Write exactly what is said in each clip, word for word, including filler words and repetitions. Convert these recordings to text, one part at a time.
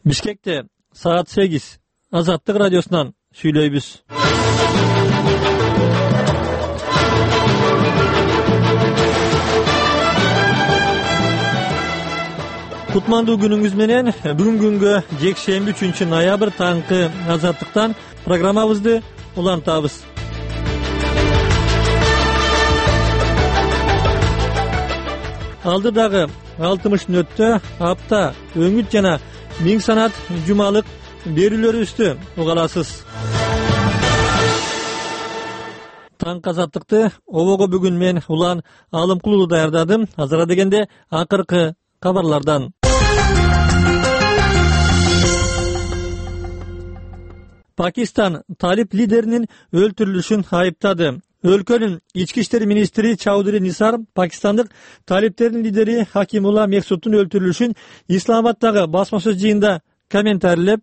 Bişkek'te saat sekiz. Azatlık Radyosu'ndan söyleybiz. Kutmandu gününgüz menen bugün güngü jekşembi üçüncü noyabr tankı Azatlık'tan programmabızdı ulantabız. Aldıдағы altmış nötte apta öngüt jana ming sanat jumalık berүүлөр üstü ugalasız. Tank Azatlık'ты obogo bugün men ulan alım kulu daярдадым. Azıra degенде akırkı kabarlardan. Pakistan talip liderinin öldürülüşün ayıptadı. Өлкөнүн ички иштер министри Чаудыри Нисар пакистандык талиптердин лидери Хакимулла Мексудтун өлтүрүлүшүн Исламабаддагы басма сөз жыйында комментарийлеп,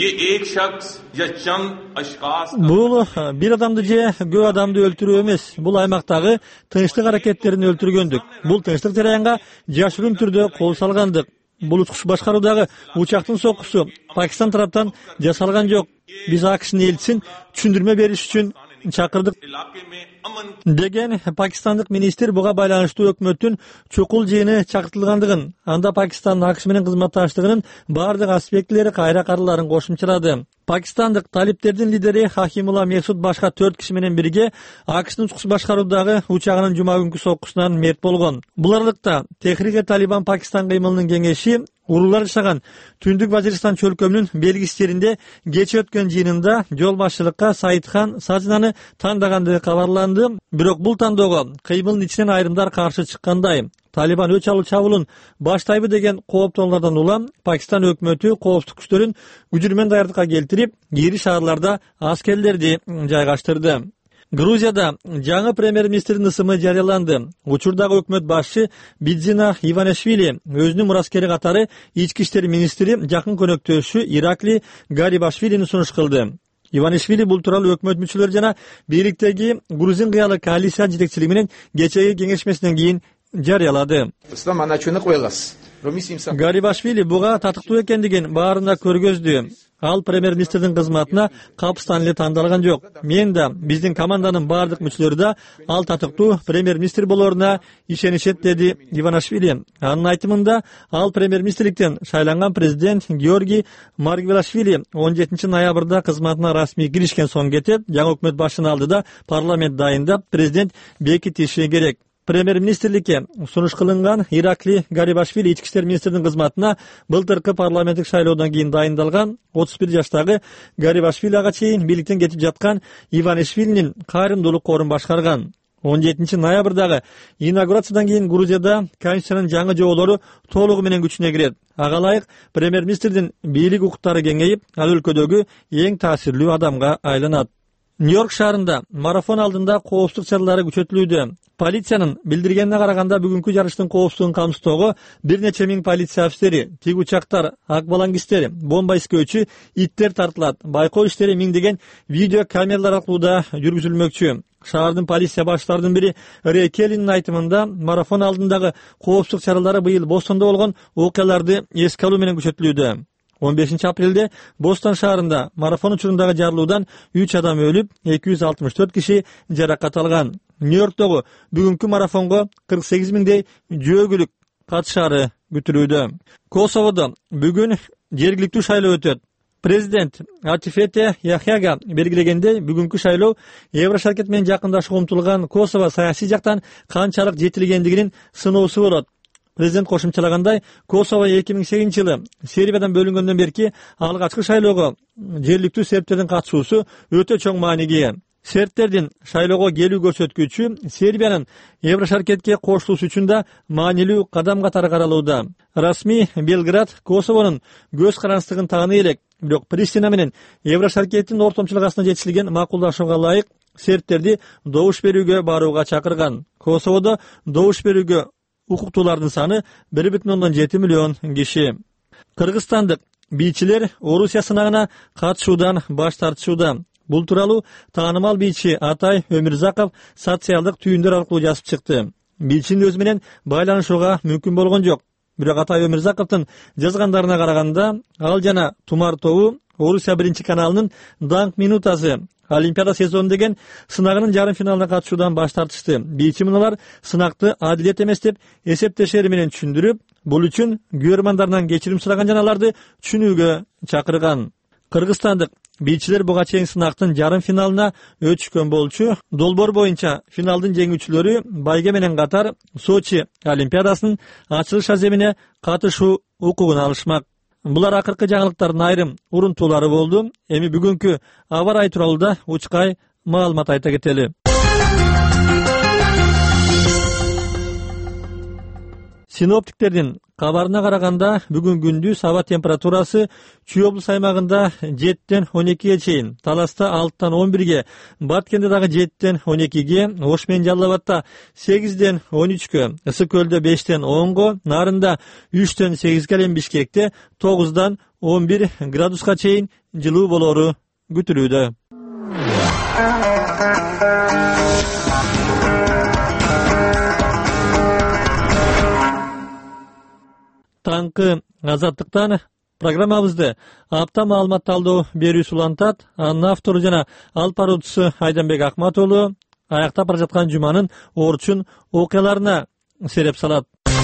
бул бир адамды же көп адамды өлтүрүү эмес, бул аймактагы тынчтык аракеттерин өлтүргөндүк. Бул тынчтык жараянга жашыруун түрдө кол салгандык. Бул учкуч башкаруудагы учактын соккусу Пакистан тараптан жасалган жок. Биз АКШнын элчисин түшүндүрмө бериш үчүн чакырдык деген пакистандык министр буга байланыштуу өкмөттүн чукул жыйыны чакыртылгандыгын, анда Пакистандын АКШ менен кызматташтыгынын бардык аспектилери кайра караларын кошумчалады. Пакистандык талиптердин лидери Хакимулла Мексуд башка төрт киши менен бирге АКШнын учкуч башкаруудагы учагынын жума күнкү соккусунан мерт болгон. Бул аралыкта Техрике Талибан Пакистан кыймылынын кеңеши уруулар жашаган Түндүк Вазиристан чөлкөмүнүн белгистеринде кече өткөн жыйынында жол башчылыкка Саидхан Сажнаны тандагандыгы кабарланды. Бирок бул тандоого кыймылдын ичинен айрымдар каршы чыккандай. Талибан өч алуу чабуулун баштайбы деген кооптоолордон улам Пакистан өкмөтү коопсуздук күчтөрүн күжүрмөн даярдыкка келтирип, ири шаарларда аскерлерди жайгаштырды. Грузияда жаңы премьер-министрдин ысымы жарыяланды. Учурдагы өкмөт башчы Бидзина Иванишвили өзүнүн мураскери катары ички иштер министри жакын көнөктөшү Иракли Гарибашвилини сунуш кылды. Иванишвили бул тууралуу өкмөт мүчөлөрү жана бийликтеги Грузин кыялы коалиция жетекчилиги менен кечеги кеңешмесинен кийин жарыялады. Гарибашвили буга татыктуу экендигин баарына көргөздү. Ал премьер-министрдин кызматына капыстан эле тандалган жок. Мен да, биздин команданын бардык мүчөлөрү да ал татыктуу премьер-министр болоруна ишенишет, деди Иванишвили. Анын айтымында ал премьер-министрликтен шайланган президент Георгий Маргвелашвили он жетинчи ноябрда кызматына расмий киришкен соң кетип, жаңы өкмөт башчынын алдыда парламент дайындап, президент бекитиши керек. Премьер-министрликке сунуш кылынган Иракли Гарибашвили ички иштер министрдин кызматына былтыркы парламенттик шайлоодон кийин дайындалган отуз бир жаштагы Гарибашвили ага чейин бийликтен кетип жаткан Иванишвилинин кайрымдуулук корун башкарган. он жетинчи ноябрдагы инаугурациядан кийин Грузияда Конституциянын жаңы жоболору толугу менен күчүнө кирет. Ага ылайык премьер-министрдин бийлик укуктары кеңейип, ал өлкөдөгү эң таасирлүү адамга айланат. Нью-Йорк шаарында марафон алдында коопсуздук чаралары күчөтүлүүдө. Полициянын билдиргенине караганда бүгүнкү жарыштын коопсуздугун камсыздоого бир нече миң полиция офицери, тиг учактар, ак балаңгистер, бомба искөөчү иттер тартылат. Байкоо иштери миңдеген видео камералар аркылуу да жүргүзүлмөкчү. Шаардын полиция баштарынын бири Рэй Келлинин айтымында марафон алдындагы коопсуздук чаралары быйыл Бостондо болгон окуяларды эске алуу менен күчөтүлүүдө. он бешинчи апрелде Бостон шаарында марафон учурундагы жарылуудан үч адам өлүп, эки жүз алтымыш төрт киши жаракат алган. Нью-Йорктогу бүгүнкү марафонго кырк сегиз миңдей жөөгүлүк катышаары күтүлүүдө. Косоводо бүгүн жергиликтүү шайлоо өтөт. Президент Атифете Яхяга белгилегендей, бүгүнкү шайлоо Еврошаркет менен жакындашууга умтулган Косово саясий жактан канчалык жетилгендигинин сыноосу болот. Президент кошумчалагандай, Косово эки миң сегизинчи жылы Сербиядан бөлүнгөндөн берки алгачкы шайлоого жергиликтүү сербтердин катышуусу өтө чоң мааниге ээ. Сербтердин шайлоого келүү көрсөткүчү Сербиянын Еврошаркетке кошулуусу үчүн да маанилүү кадам катары каралууда. Расмий Белград Косовонун көз карандысыздыгын тааный элек, бирок Приштина менен Еврошаркеттин ортомчулугасына жетишилген макулдашууга ылайык сербтерди добуш берүүгө барууга чакырган. Косоводо добуш берүүгө укуктуулардын саны бир бүтүн ондон жети миллион киши. Кыргызстандык бийчилер Орусия сынагына катышуудан баш тартышууда. Бул тууралуу таанымал бийчи Атай Өмүрзаков социалдык түйүндөр аркылуу жазып чыкты. Бийчинин өзү менен байланышууга мүмкүн болгон жок. Бирок Атай Өмүрзаковдун жазгандарына караганда, ал жана Тумар тобу Орусия биринчи каналынын Данк минутасы Олимпиада сезону деген сынагынын жарым финалына катышуудан баш тартышты. Бийчи мыналар сынакты адилет эмес деп эсептешери менен түшүндүрүп, бул үчүн көрөрмандардан кечирим сураган жана аларды түшүнүүгө чакырган. Кыргызстандык бийчилер буга чейин сынактын жарым финалына өтүшкөн болчу. Долбоор боюнча финалдын жеңүүчүлөрү Байге менен катар Сочи Олимпиадасынын ачылыш аземине катышуу укугун алышмак. Булар акыркы жаңылыктардын айрым урунтуулары болду. Эми бүгүнкү аба ырайы тууралуу да учкай маалымат айта кетели. Синоптиктердин кабарына караганда, бүгүн күндүз аба температурасы Чүй облус аймагында жетиден он экиге чейин, Таласта алтыдан он бирге, Баткенде дагы жетиден он экиге, Ош менен Жалал Абадта сегизден он үчкө, Ысык көлдө бештен онго, Нарында үчтөн сегизге, алем Бишкекте тогуздан он бир градуска чейин жылуу болору күтүлүүдө. Таңкы Азаттыктан программабызды апта маалымат талдоо берүүсү улантат. Анын автору жана алып баруучусу Айданбек Акматуулу аяктап бара жаткан жуманын орчун окуяларына сереп салат.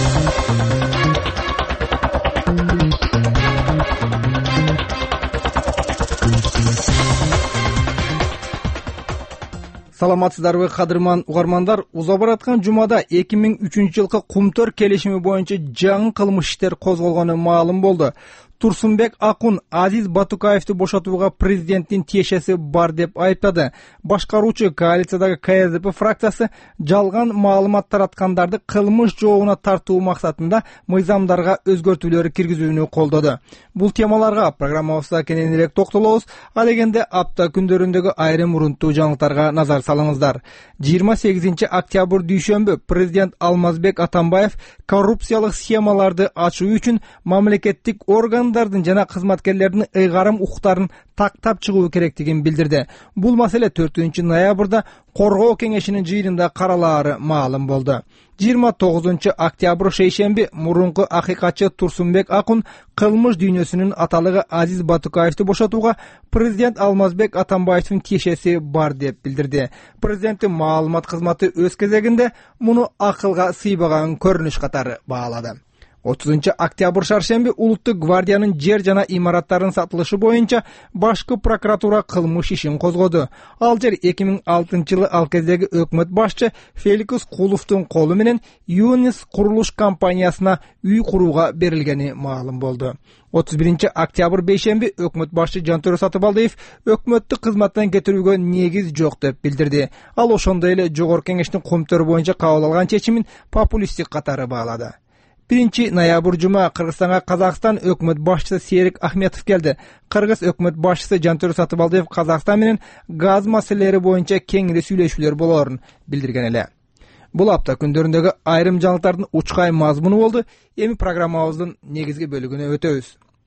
Саламатсыздарбы кадырман угармандар, уза бараткан жумада эки миң үчүнчү жылкы Кумтөр келишими боюнча жаңы кылмыш иштер козголгону маалым болду. Турсунбек Акун Азиз Батукаевди бошотууга президенттин тиешеси бар деп айыптады. Башкаруучу коалициядагы ка эс дэ пэ фракциясы жалган маалымат тараткандарды кылмыш жообуна тартуу максатында мыйзамдарга өзгөртүүлөр киргизүүнү колдоду. Бул темаларга программабызда кененирээк токтолобуз. Ал эгенде апта күндөрүндөгү айрым урунттуу жаңылыктарга назар салыңыздар. жыйырма сегизинчи октябрь дүйшөмбү президент Алмазбек Атамбаев коррупциялык схемаларды ачуу үчүн мамлекеттик орган жана кызматкерлердин ыйгарым укуктарын тактап чыгуу керектигин билдирди. Бул маселе төртүнчү ноябрда Коргоо кеңешинин жыйынында каралаары маалым болду. жыйырма тогузунчу октябрь шейшемби мурунку акыйкатчы Турсунбек Акун кылмыш дүйнөсүнүн аталыгы Азиз Батукаевди бошотууга президент Алмазбек Атамбаевдин тиешеси бар деп билдирди. Президенттин маалымат кызматы өз кезегинде муну акылга сыйбаган көрүнүш катары баалады. отузунчу октябрь шаршемби Улуттук гвардиянын жер жана имараттарын сатылышы боюнча башкы прокуратура кылмыш ишин козгоду. Ал жер эки миң алтынчы жылы ал кездеги өкмөт башчы Феликус Кулуфтун колу менен Юнис курулуш компаниясына үй курууга берилгени маалым болду. отуз биринчи октябрь бейшемби өкмөт башчы Жантөрө Сатыбалдиев өкмөттүк кызматтан кетирүүгө негиз жок деп билдирди. Ал ошондой эле жогорку кеңештин Кумтөр боюнча кабыл алган чечимин популисттик катары баалады. биринчи ноябрь жума Кыргызстанга Казакстан өкмөт башчысы Серик Ахметов келди. Кыргыз өкмөт башчысы Жантөрө Сатыбалдиев Казакстан менен газ маселелери боюнча кеңири сүйлөшүүлөр болоорун билдирген эле. Бул апта күндөрүндөгү айрым жаңылыктардын учкай мазмуну болду. Эми программабыздын негизги бөлүгүнө өтөбүз.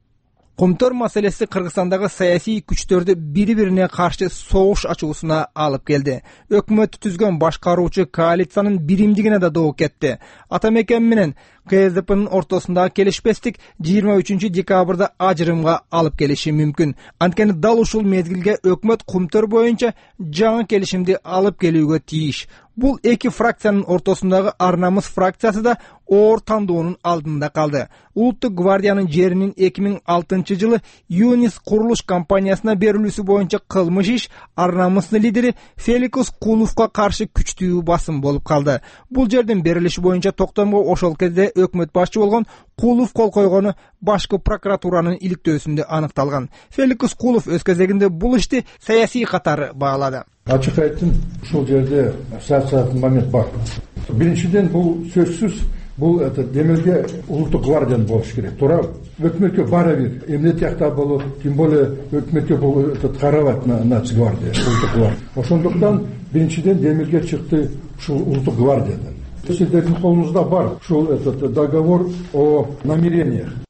Кумтөр маселеси Кыргызстандагы саясий күчтөрдү бири-бирине каршы согуш ачуусуна алып келди. Өкмөттү түзгөн башкаруучу коалициянын биримдигине да доо кетти. Атамекен менен ка эс дэ пэнин ортосундагы келишпестик жыйырма үчүнчү декабрда ажырымга алып келиши мүмкүн. Анткени дал ушул мезгилге өкмөт Кумтөр боюнча жаңы келишимди алып келүүгө тийиш. Бул эки фракциянын ортосундагы Ар намыс фракциясы да оор тандоонун алдында калды. Улуттук гвардиянын жеринин эки миң алтынчы жылы Юнис курулуш компаниясына берилүүсү боюнча кылмыш иш Ар намыстын лидери Феликус Кулуфка каршы күчтүү басым болуп калды. Бул жердин берилиши боюнча токтомго ошол кезде өкмөт башчы болгон Кулуф кол койгону башкы прокуратуранын иликтөөсүндө аныкталган. Феликус Кулуф өз кезегинде бул ишти саясий катары баалады. Ачык айттым, ушул жерде саясий момент бар. Биринчиден бул сөзсүз бул демелге улуттук гвардияны болуш керек. Туура өкмөткө бара бир эмне тиякта болот, тем более өкмөткө бул карабайт нацгвардия, улуттук гвардия. Ошондуктан биринчиден демелге чыкты ушул улуттук гвардиядан. Сиздердин колуңузда бар ушул этот договор о намерениях.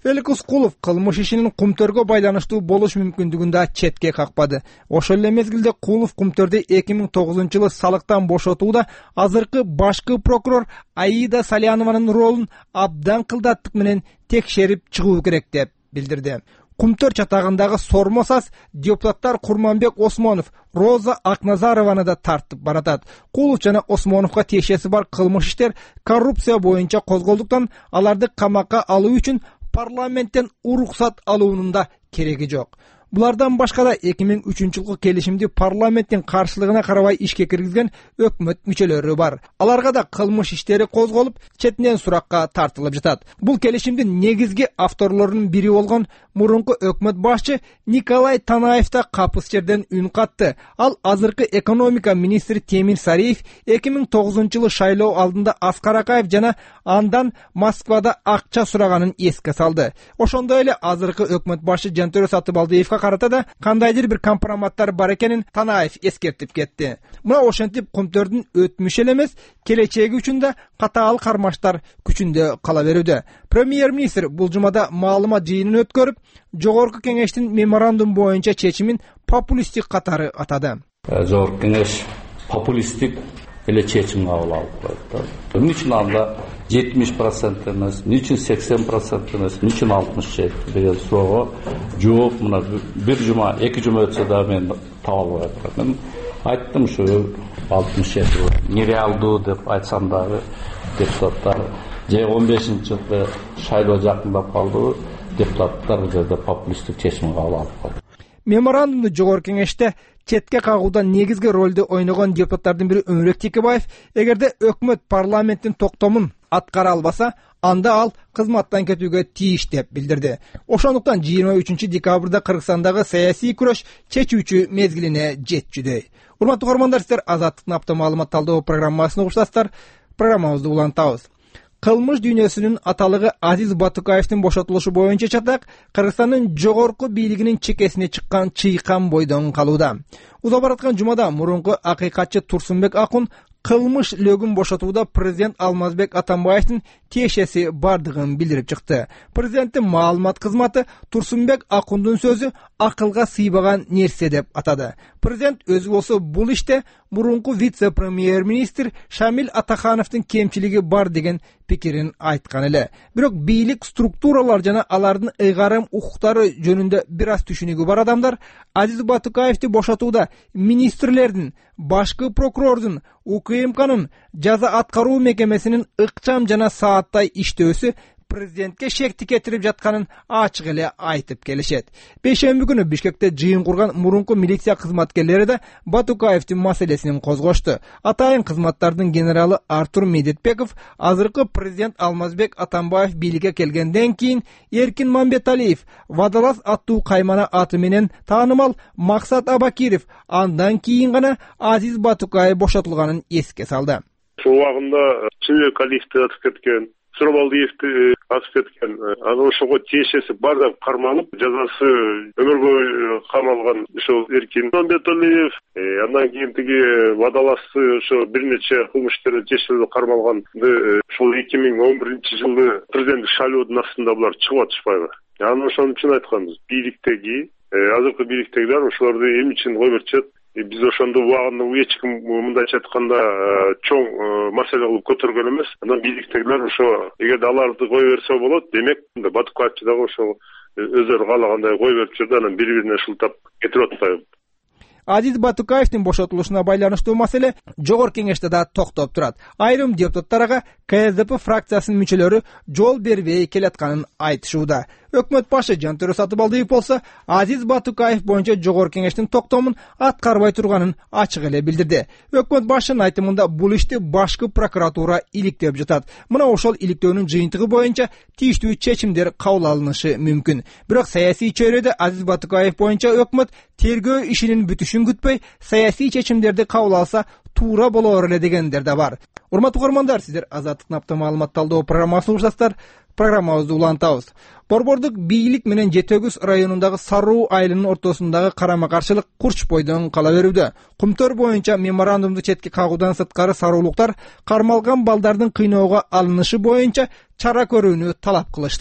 Феликс Кулов кылмыш ишинин кумтөргө байланыштуу болуш мүмкүндүгүн да четке какпады. Ошол эле мезгилде Кулов кумтөрдү эки миң тогузунчу жылы салыктан бошотууда азыркы башкы прокурор Аида Салянованын ролун абдан кылдаттык менен текшерип чыгуу керек деп билдирди. Кумтөр чатагындагы сормосас депутаттар Курманбек Осмонов, Роза Акназарованы да тартып баратат. Кулов жана Осмоновго тиешеси бар кылмыш иштер коррупция боюнча козголдуктан аларды камакка алуу үчүн парламенттен уруксат алуунун да кереги жок. Булардан башка да эки миң үчүнчү жылкы келишимди парламенттин каршылыгына карабай ишке киргизген өкмөт мүчөлөрү бар. Аларга да кылмыш иштери козголуп, четинен суракка тартылып жатат. Бул келишимдин негизги авторлорунун бири болгон мурунку өкмөт башчы Николай Танаев да капыс жерден үн катты. Ал азыркы экономика министри Темир Сариев эки миң тогузунчу жылы шайлоо алдында Аскар Акаев жана андан Москвада акча сураганын эске салды. Ошондой эле азыркы өкмөт башчы Жантөрө Сатыбалдиевге карата да кандайдыр бир компроматтар бар экенин Танаев эскертип кетти. Мына ошентип кумтөрдүн өтмүшү эле эмес, келечеги үчүн да катаал кармаштар күчүндө кала берүүдө. Премьер-министр бул жумада маалымат жыйынын өткөрүп, жогорку кеңештин меморандум боюнча чечимин популисттик катары атады. Жогорку кеңеш популисттик эле чечим кабыл алып коет. Эмне үчүн анда жетимиш процент эмес, эмне үчүн сексен процент эмес, эмне үчүн алтымыш жети деген суроого жооп мына бир жума, эки жума өтсө да мен таба албай атам. Мен айттым ушу алтымыш жети нереалдуу деп айтсам дагы депутаттар же он бешинчи жылкы шайлоо жакындап калды, депутаттар бул жерде популисттик чечим кабыл алып койду. Меморандумду жогорку кеңеште четке кагуудан негизги ролду ойногон депутаттардын бири Өмүрөк Текебаев, эгерде өкмөт парламенттин токтомун аткара албаса, анда ал кызматтан кетүүгө тийиш деп билдирди. Ошондуктан жыйырма үчүнчү декабрда Кыргызстандагы саясий күрөш чечүүчү мезгилине жетчүдөй. Урматтуу көрөрмандар, сиздер Азаттыктын апта маалымат талдоо программасын угушасыздар. Программабызды улантабыз. Кылмыш дүйнөсүнүн аталыгы Азиз Батукаевдин бошотулушу боюнча чатак Кыргызстандын жогорку бийлигинин чекесине чыккан чыйкан бойдон калууда. Уза бараткан жумада мурунку акыйкатчы Турсунбек Акун кылмыш лөгүн бошотууда президент Алмазбек Атамбаевдин тиешеси бардыгын билдирип чыкты. Президенттин маалымат кызматы Турсунбек Акундун сөзү акылга сыйбаган нерсе деп атады. Президент өзү болсо бул иште мурунку вице-премьер-министр Шамил Атахановдун кемчилиги бар деген пикирин айткан эле. Бирок бийлик структуралар жана алардын ыйгарым укуктары жөнүндө бир аз түшүнүгү бар адамдар Азиз Батукаевди бошотууда министрлердин, башкы прокурордун, УКМКнын жаза аткаруу мекемесинин ыкчам жана сааттай иштөөсү президентке шекти кетирип жатканын ачык эле айтып келишет. Бейшемби күнү Бишкекте жыйын курган мурунку милиция кызматкерлери да Батукаевдин маселесин козгошту. Атайын кызматтардын генералы Артур Медетбеков азыркы президент Алмазбек Атамбаев бийликке келгенден кийин Эркин Мамбеталиев, Водолаз аттуу каймана аты менен таанымал Максат Абакиров, андан кийин гана Азиз Батукаев бошотулганын эске салды. Ушул убагында Чынбек Алиевди атып кеткен, Сурабалдиевди атып кеткен, анан ошого тиешеси бар деп кармалып, жазасы өмүр бою камалган ошол Эркин Мамбеталиев, андан кийин тиги Водолазды ошо бир нече кылмыш иштерде жешилип кармалганды ушул эки миң он биринчи жылы президенттик шайлоодун астында булар чыгып атышпайбы? Анан ошон үчүн айтканбыз, бийликтеги, азыркы бийликтегилер ошолорду эмне үчүн койуп атышат? Биз ошондо убагында эч ким мындайча айтканда чоң маселе кылып көтөргөн эмес. Анан бийликтегилер ошо эгерде аларды кое берсе болот, демек Батукаевчы дагы ошо өздөрү каалагандай кое берип жүрдү, анан бири-бирине шылтап кетирип атпайбы. Азиз Батукаевдин бошотулушуна байланыштуу маселе жогорку кеңеште да токтоп турат. Айрым депутаттар ага КСДП фракциясынын мүчөлөрү жол бербей келатканын айтышууда. Өкмөт башы Жантөрө Сатыбалдиев болсо Азиз Батукаев боюнча жогорку кеңештин токтомун аткарбай турганын ачык эле билдирди. Өкмөт башынын айтымында бул ишти башкы прокуратура иликтеп жатат. Мына ошол иликтөөнүн жыйынтыгы боюнча тийиштүү чечимдер кабыл алынышы мүмкүн. Бирок саясий чөйрөдө Азиз Батукаев боюнча өкмөт тергөө ишинин бүтүшүн күтпөй саясий чечимдерди кабыл алса туура болор эле дегендер да бар. Урматтуу көрөрмандар, сиздер Азаттыктын апта маалымат талдоо программасын угушасыздар. Программабызды улантабыз. Борбордук бийлик менен Жетөгүз районундагы Саруу айылынын ортосундагы карама-каршылык курч бойдон кала берүүдө. Кумтөр боюнча меморандумду четке кагуудан сырткары саруулуктар кармалган балдардын кыйноого алынышы боюнча чара көрүүнү талап кылышты.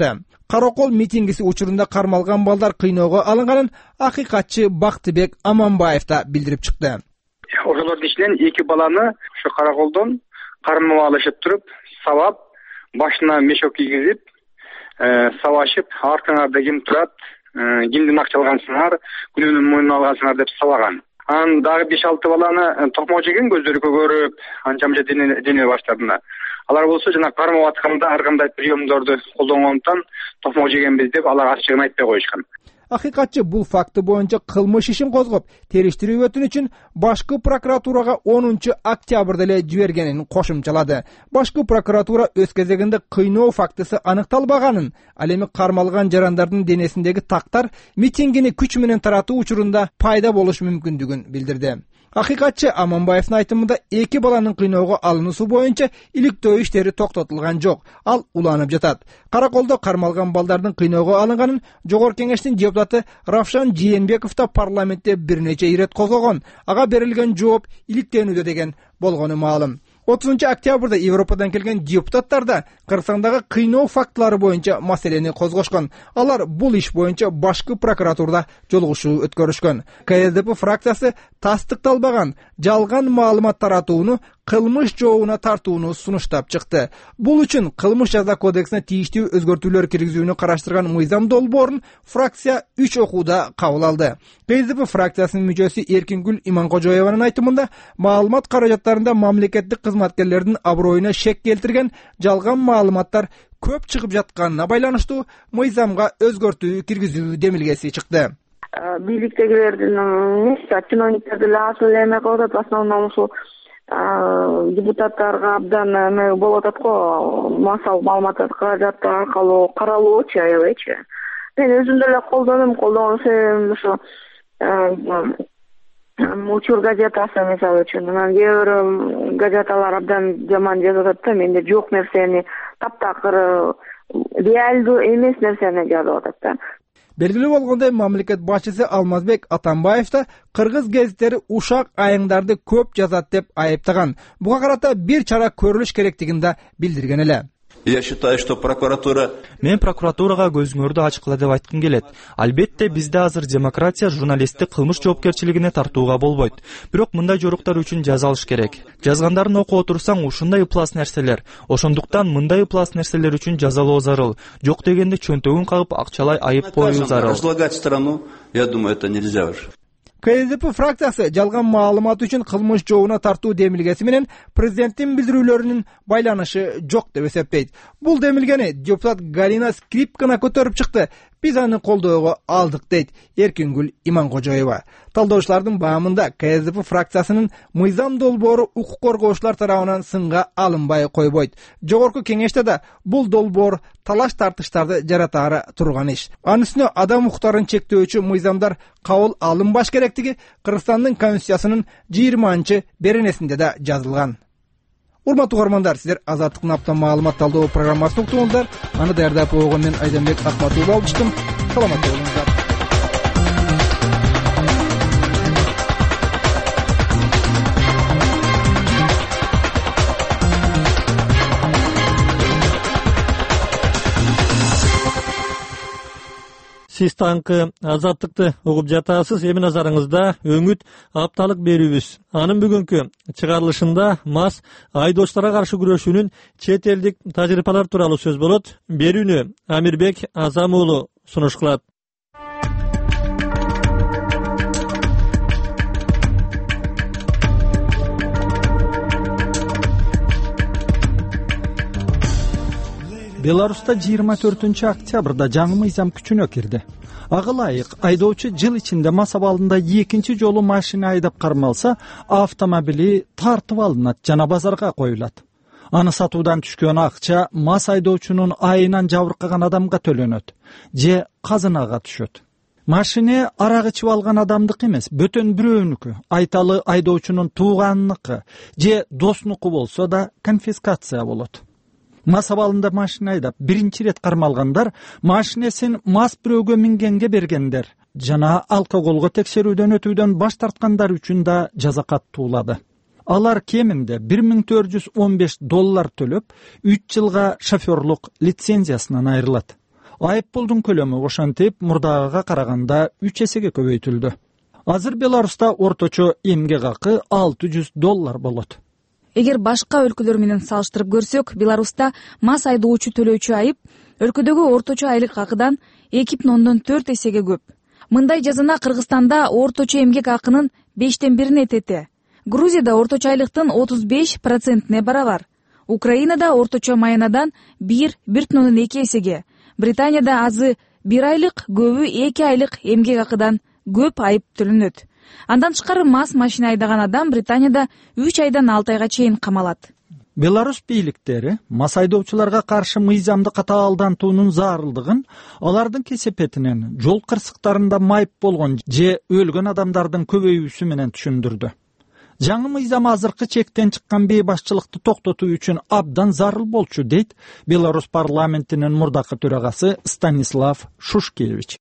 Каракол митингиси учурунда кармалган балдар кыйноого алынганын акыйкатчы Бактыбек Аманбаев да билдирип чыкты. Ошолордун ичинен эки баланы ушу караколдон кармап алышып туруп, сабап, башына мешок кийгизип, сабашып, артыңарда ким турат, кимдин акча алгансыңар, күнөөнүн мойнуна алгансыңар деп сабаган. Анан дагы беш алты баланы токмо жеген, көздөрү көгөрүп, анча мынча дене баштадылар. Алар болсо жана кармап атканда ар кандай приемдорду колдонгондуктан токмо жегенбиз деп алар ачыгын айтпай коюшкан. Акыйкатчы бул факты боюнча кылмыш ишин козгоп, териштирүү өтүнүчүн башкы прокуратурага онунчу октябрда эле жибергенин кошумчалады. Башкы прокуратура өз кезегинде кыйноо фактысы аныкталбаганын, ал эми кармалган жарандардын денесиндеги тактар митингини күч менен таратуу учурунда пайда болушу мүмкүндүгүн билдирди. Акыйкатчы Аманбаевдин айтымында эки баланын кыйноого алынуусу боюнча иликтөө иштери токтотулган жок, ал уланып жатат. Караколдо кармалган балдардын кыйноого алынганын Жогорку Кеңештин депутаты Равшан Жээнбеков да парламентте бир нече ирет козгогон. Ага берилген жооп иликтенүүдө деген болгону маалым. отузунчу октябрда Европадан келген депутаттар да Кыргызстандагы кыйноо фактылары боюнча маселени козгошкон. Алар бул иш боюнча башкы прокуратурада жолугушуу өткөрүшкөн. КСДП фракциясы тастыкталбаган жалган маалымат таратууну кылмыш жообуна тартууну сунуштап чыкты. Бул үчүн кылмыш жаза кодексине тийиштүү өзгөртүүлөр киргизүүнү караштырган мыйзам долбоорун фракция үч окууда кабыл алды. КСДП фракциясынын мүчөсү Эркингүл Иманкожоеванын айтымында маалымат каражаттарында мамлекеттик кызматкерлердин аброюна шек келтирген жалган маалыматтар көп чыгып жатканына байланыштуу мыйзамга өзгөртүү киргизүү демилгеси чыкты. Бийликтегилердин эмес, чиновниктерди эле асыл эме кылып атат, в основном ушул депутаттарга абдан эме болуп атат го, массалык маалыматтар каражаттар аркылуу каралуучу аябайчы. Мен өзүм деле колдондум, колдонсом ошо Учур газетасы мисалы үчүн, анан кээ бир газеталар абдан жаман жазып атат да, менде жок нерсени, таптакыр реалдуу эмес нерсени жазып атат да. Белгилүү болгондой, мамлекет башчысы Алмазбек Атамбаев да кыргыз гезиттери ушак айыңдарды көп жазат деп айыптаган. Буга карата бир чара көрүлүш керектигин да билдирген эле. Я считаю, что прокуратура... Мен прокуратурага көзүңөрдү ачкыла деп айткым келет. Албетте бизде азыр демократия, журналисттик кылмыш жоопкерчилигине тартууга болбойт. Бирок мындай жоруктар үчүн жаза алыш керек. Жазгандарын окуп отурсаң ушундай ыплас нерселер. Ошондуктан мындай ыплас нерселер үчүн жазалоо зарыл. Жок дегенде чөнтөгүн кагып акчалай айып коюу зарыл. Разлагать страну, я думаю, это нельзя уже. КСДП фракциясы жалган маалымат үчүн кылмыш жообуна тартуу демилгеси менен президенттин билдирүүлөрүнүн байланышы жок деп эсептейт. Бул демилгени депутат Галина Скрипкина көтөрүп чыкты. Биз аны колдоого алдык дейт Эркингүл Иманкожоева. Талдоочулардын баамында КСДП фракциясынын мыйзам долбоору укук коргоочулар тарабынан сынга алынбай койбойт. Жогорку Кеңеште да бул долбоор талаш тартыштарды жаратаары турган иш. Анын үстүнө адам укуктарын чектөөчү мыйзамдар кабыл алынбаш керектиги Кыргызстандын Конституциясынын жыйырманчы беренесинде да жазылган. Урматтуу угармандар, сиздер Азаттыктын апта маалымат талдоо программасын уктуңуздар. Аны даярдап койгон мен Айданбек Акматулов алыштым. Саламат болуңуздар. Сиз таңкы Азаттыкты угуп жатасыз. Эми назарыңызда өңүт апталык берүүбүз. Анын бүгүнкү чыгарылышында мас айдоочтарга каршы күрөшүүнүн чет элдик тажрыйбалары тууралуу сөз болот. Берүүнү Амирбек Азам уулу сунуш кылат. Беларуста жыйырма төртүнчү октябрда жаңы мыйзам күчүнө кирди. Ага ылайык айдоочу жыл ичинде мас абалында экинчи жолу машина айдап кармалса, автомобили тартып алынат жана базарга коюлат. Аны сатуудан түшкөн акча мас айдоочунун айынан жабыркаган адамга төлөнөт же казынага түшөт. Машина арак ичип алган адамдык эмес, бөтөн бирөөнүкү, айталы айдоочунун тууганыныкы же доснуку болсо да конфискация болот. Мас абалында машина айдап биринчи рет кармалгандар машинесин мас бирөөгө мингенге бергендер жана алкоголго текшерүүдөн өтүүдөн баш тарткандар үчүн да жаза каттуулады. Алар кеминде бир миң төрт жүз он беш доллар төлөп, үч жылга шоферлук лицензиясынан айрылат. Айыппулдун көлөмү ошентип мурдагыга караганда үч эсеге көбөйтүлдү. Азыр Беларуста орточо эмгек акы алты жүз доллар болот. Эгер башка өлкөлөр менен салыштырып көрсөк, Беларуста мас айдоочу төлөөчү айып өлкөдөгү орточо айлык акыдан эки бүтүн ондон төрт эсеге көп. Мындай жазана Кыргызстанда орточо эмгек акынын бештен бирине тете. Грузияда орточо айлыктын отуз беш процентине барабар. Украинада орточо маянадан бир бүтүн ондон эки эсеге. Британияда азы бир айлык, көбү эки айлык эмгек акыдан көп айып төлөнөт. Андан тышкары мас машина айдаган адам Британияда үч айдан алты айга чейин камалат. Беларусь бийликтери мас айдоочуларга каршы мыйзамды катаалдантуунун зарылдыгын, алардын кесепетинен жол кырсыктарында майып болгон же өлгөн адамдардын көбөйүүсү менен түшүндүрдү. Жаңы мыйзам азыркы чектен чыккан бейбашчылыкты токтотуу үчүн абдан зарыл болчу, дейт Беларусь парламентинин мурдакы төрагасы Станислав Шушкевич.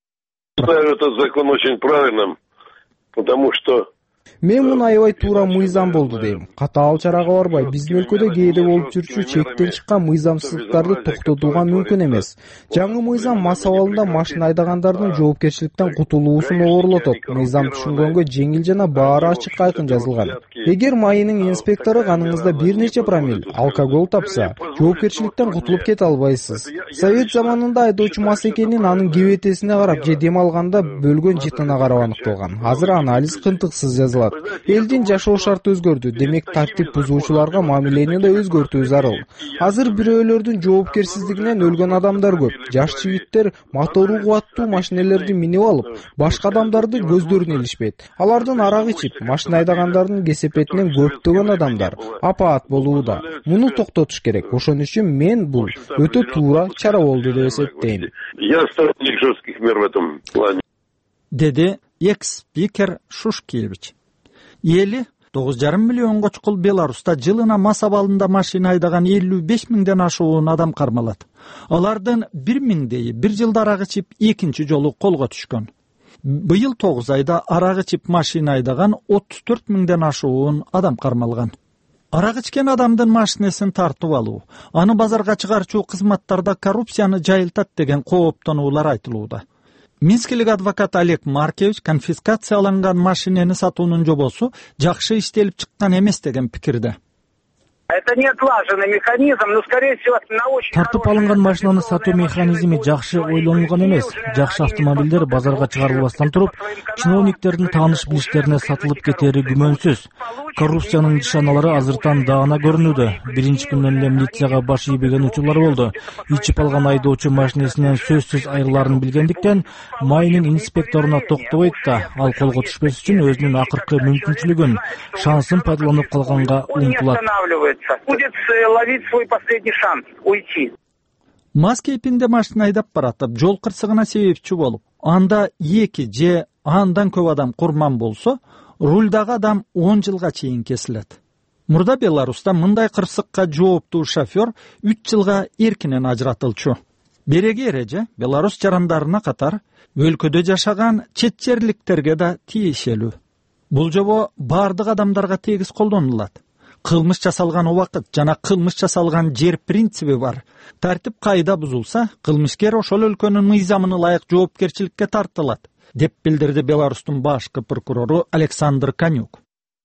Этот закон очень правильным, потому что Мен муну аябай туура мыйзам болду дейм. Катаал чарага барбай, биздин өлкөдө кээде болуп жүрчү чектен чыккан мыйзамсыздыктарды токтотууга мүмкүн эмес. Жаңы мыйзам мас абалында машина айдагандардын жоопкерчиликтен кутулуусун оорулотот. Мыйзам түшүнгөнгө жеңил жана баары ачык айкын жазылган. Эгер майынын инспектору каныңызда бир нече промил алкоголь тапса, жоопкерчиликтен кутулуп кете албайсыз. Совет заманында айдоочу мас экенин анын кебетесине карап же дем алганда бөлгөн жытына карап аныкталган. Азыр анализ кынтыксыз жазылат. Элдин жашоо шарты өзгөрдү, демек тартип бузуучуларга мамилени да өзгөртүү зарыл. Азыр бирөөлөрдүн жоопкерсиздигинен өлгөн адамдар көп. Жаш жигиттер мотору кубаттуу машинелерди минип алып, башка адамдарды көздөрүнө илишпейт. Алардын арак ичип, машина айдагандардын кесепетинен көптөгөн адамдар апаат болууда. Муну токтотуш керек. Ошон үчүн мен бул өтө туура чара болду деп эсептейм. Я сторонник жестких мер в этом плане. Деди экс-спикер Шушкевич. Эли тогуз жарым миллионго чукул Беларуста жылына мас абалында машина айдаган элүү беш миңден ашуун адам кармалат. Алардын бир миңдейи бир жылда арак ичип экинчи жолу колго түшкөн. Быйыл тогуз айда арак ичип машина айдаган отуз төрт миңден ашуун адам кармалган. Арак ичкен адамдын машинесин тартып алуу, аны базарга чыгарчу кызматтарда коррупцияны жайылтат деген кооптонуулар айтылууда. Минскилик адвокат Олег Маркевич конфискацияланган машинени сатуунун жобосу жакшы иштелип чыккан эмес деген пикирде. Это не отлаженный механизм, но, скорее всего, на очень... Тартып алынган машинаны сатуу механизми жакшы ойлонулган эмес. Жакшы автомобилдер базарга чыгарылбастан туруп, чиновниктердин тааныш билиштерине сатылып кетери күмөнсүз. Коррупциянын нишаналары азыртан даана көрүнүүдө. Биринчи күндөн эле милицияга баш ийбеген учурлар болду. Ичип алган айдоочу машинесинен сөзсүз айрыларын билгендиктен майынын инспекторуна токтобойт да, ал колго түшпөс үчүн өзүнүн акыркы мүмкүнчүлүгүн, шансын пайдаланып калганга умтулат. Будет ловить свой последний шанс уйти. Мас кейпинде машина айдап баратып, жол кырсыгына себепчи болуп, анда эки же андан көп адам курман болсо, рульдагы адам он жылга чейин кесилет. Мурда Беларуста мындай кырсыкка жооптуу шофер үч жылга эркинен ажыратылчу. Береги эреже Беларусь жарандарына катар өлкөдө жашаган чет жерликтерге да тиешелүү. Бул жобо бардык адамдарга тегиз колдонулат. Кылмыш жасалган убакыт жана кылмыш жасалган жер принциби бар. Тартип кайда бузулса, кылмышкер ошол өлкөнүн мыйзамына ылайык жоопкерчиликке тартылат, деп билдирди Беларустун башкы прокурору Александр Конюк.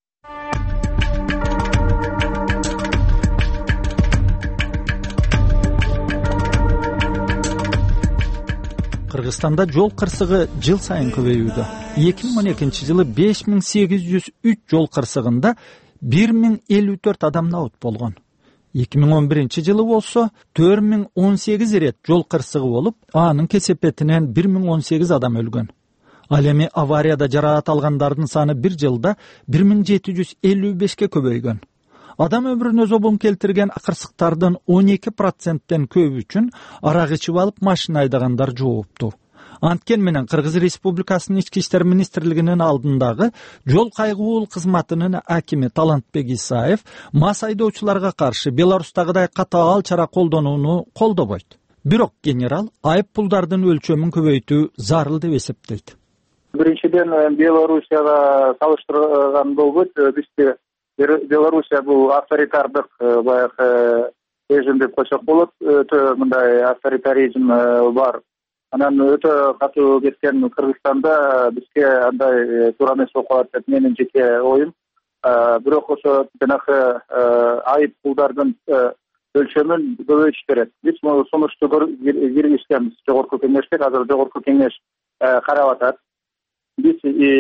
Кыргызстанда жол кырсыгы жыл сайын көбөйүүдө. эки миң он экинчи жылы беш миң сегиз жүз үч жол кырсыгында бир миң элүү төрт адам наут болгон. эки миң он биринчи жылы болсо төрт миң он сегиз ирет жол кырсыгы болуп, анын кесепетинен бир миң он сегиз адам өлгөн. Ал эми аварияда жараат алгандардын саны бир жылда бир миң жети жүз элүү бешке көбөйгөн. Адам өмүрүнө зобун келтирген кырсыктардын он эки проценттен көбү үчүн арак ичип алып машина айдагандар жооптуу. Анткен менен Кыргыз Республикасынын ички иштер министрлигинин алдындагы жол кайгуул кызматынын акими Талантбек Исаев мас айдоочуларга каршы Беларустагыдай катаал чара колдонууну колдобойт. Бирок генерал айып пулдардын өлчөмүн көбөйтүү зарыл деп эсептейт. Биринчиден, Белоруссияга салыштырган болбойт. Бизде Белоруссия бул авторитардык баягы режим деп койсок болот. Өтө мындай авторитаризм бар. Анан өтө катуу кеткен Кыргызстанда бизге андай туура эмес болуп калат деп менин жеке оюм. Бирок ошо жанагы айып пулдардын өлчөмүн көбөйтүш керек. Биз муну сунушту киргизгенбиз жогорку кеңешке, азыр жогорку кеңеш карап атат. Биз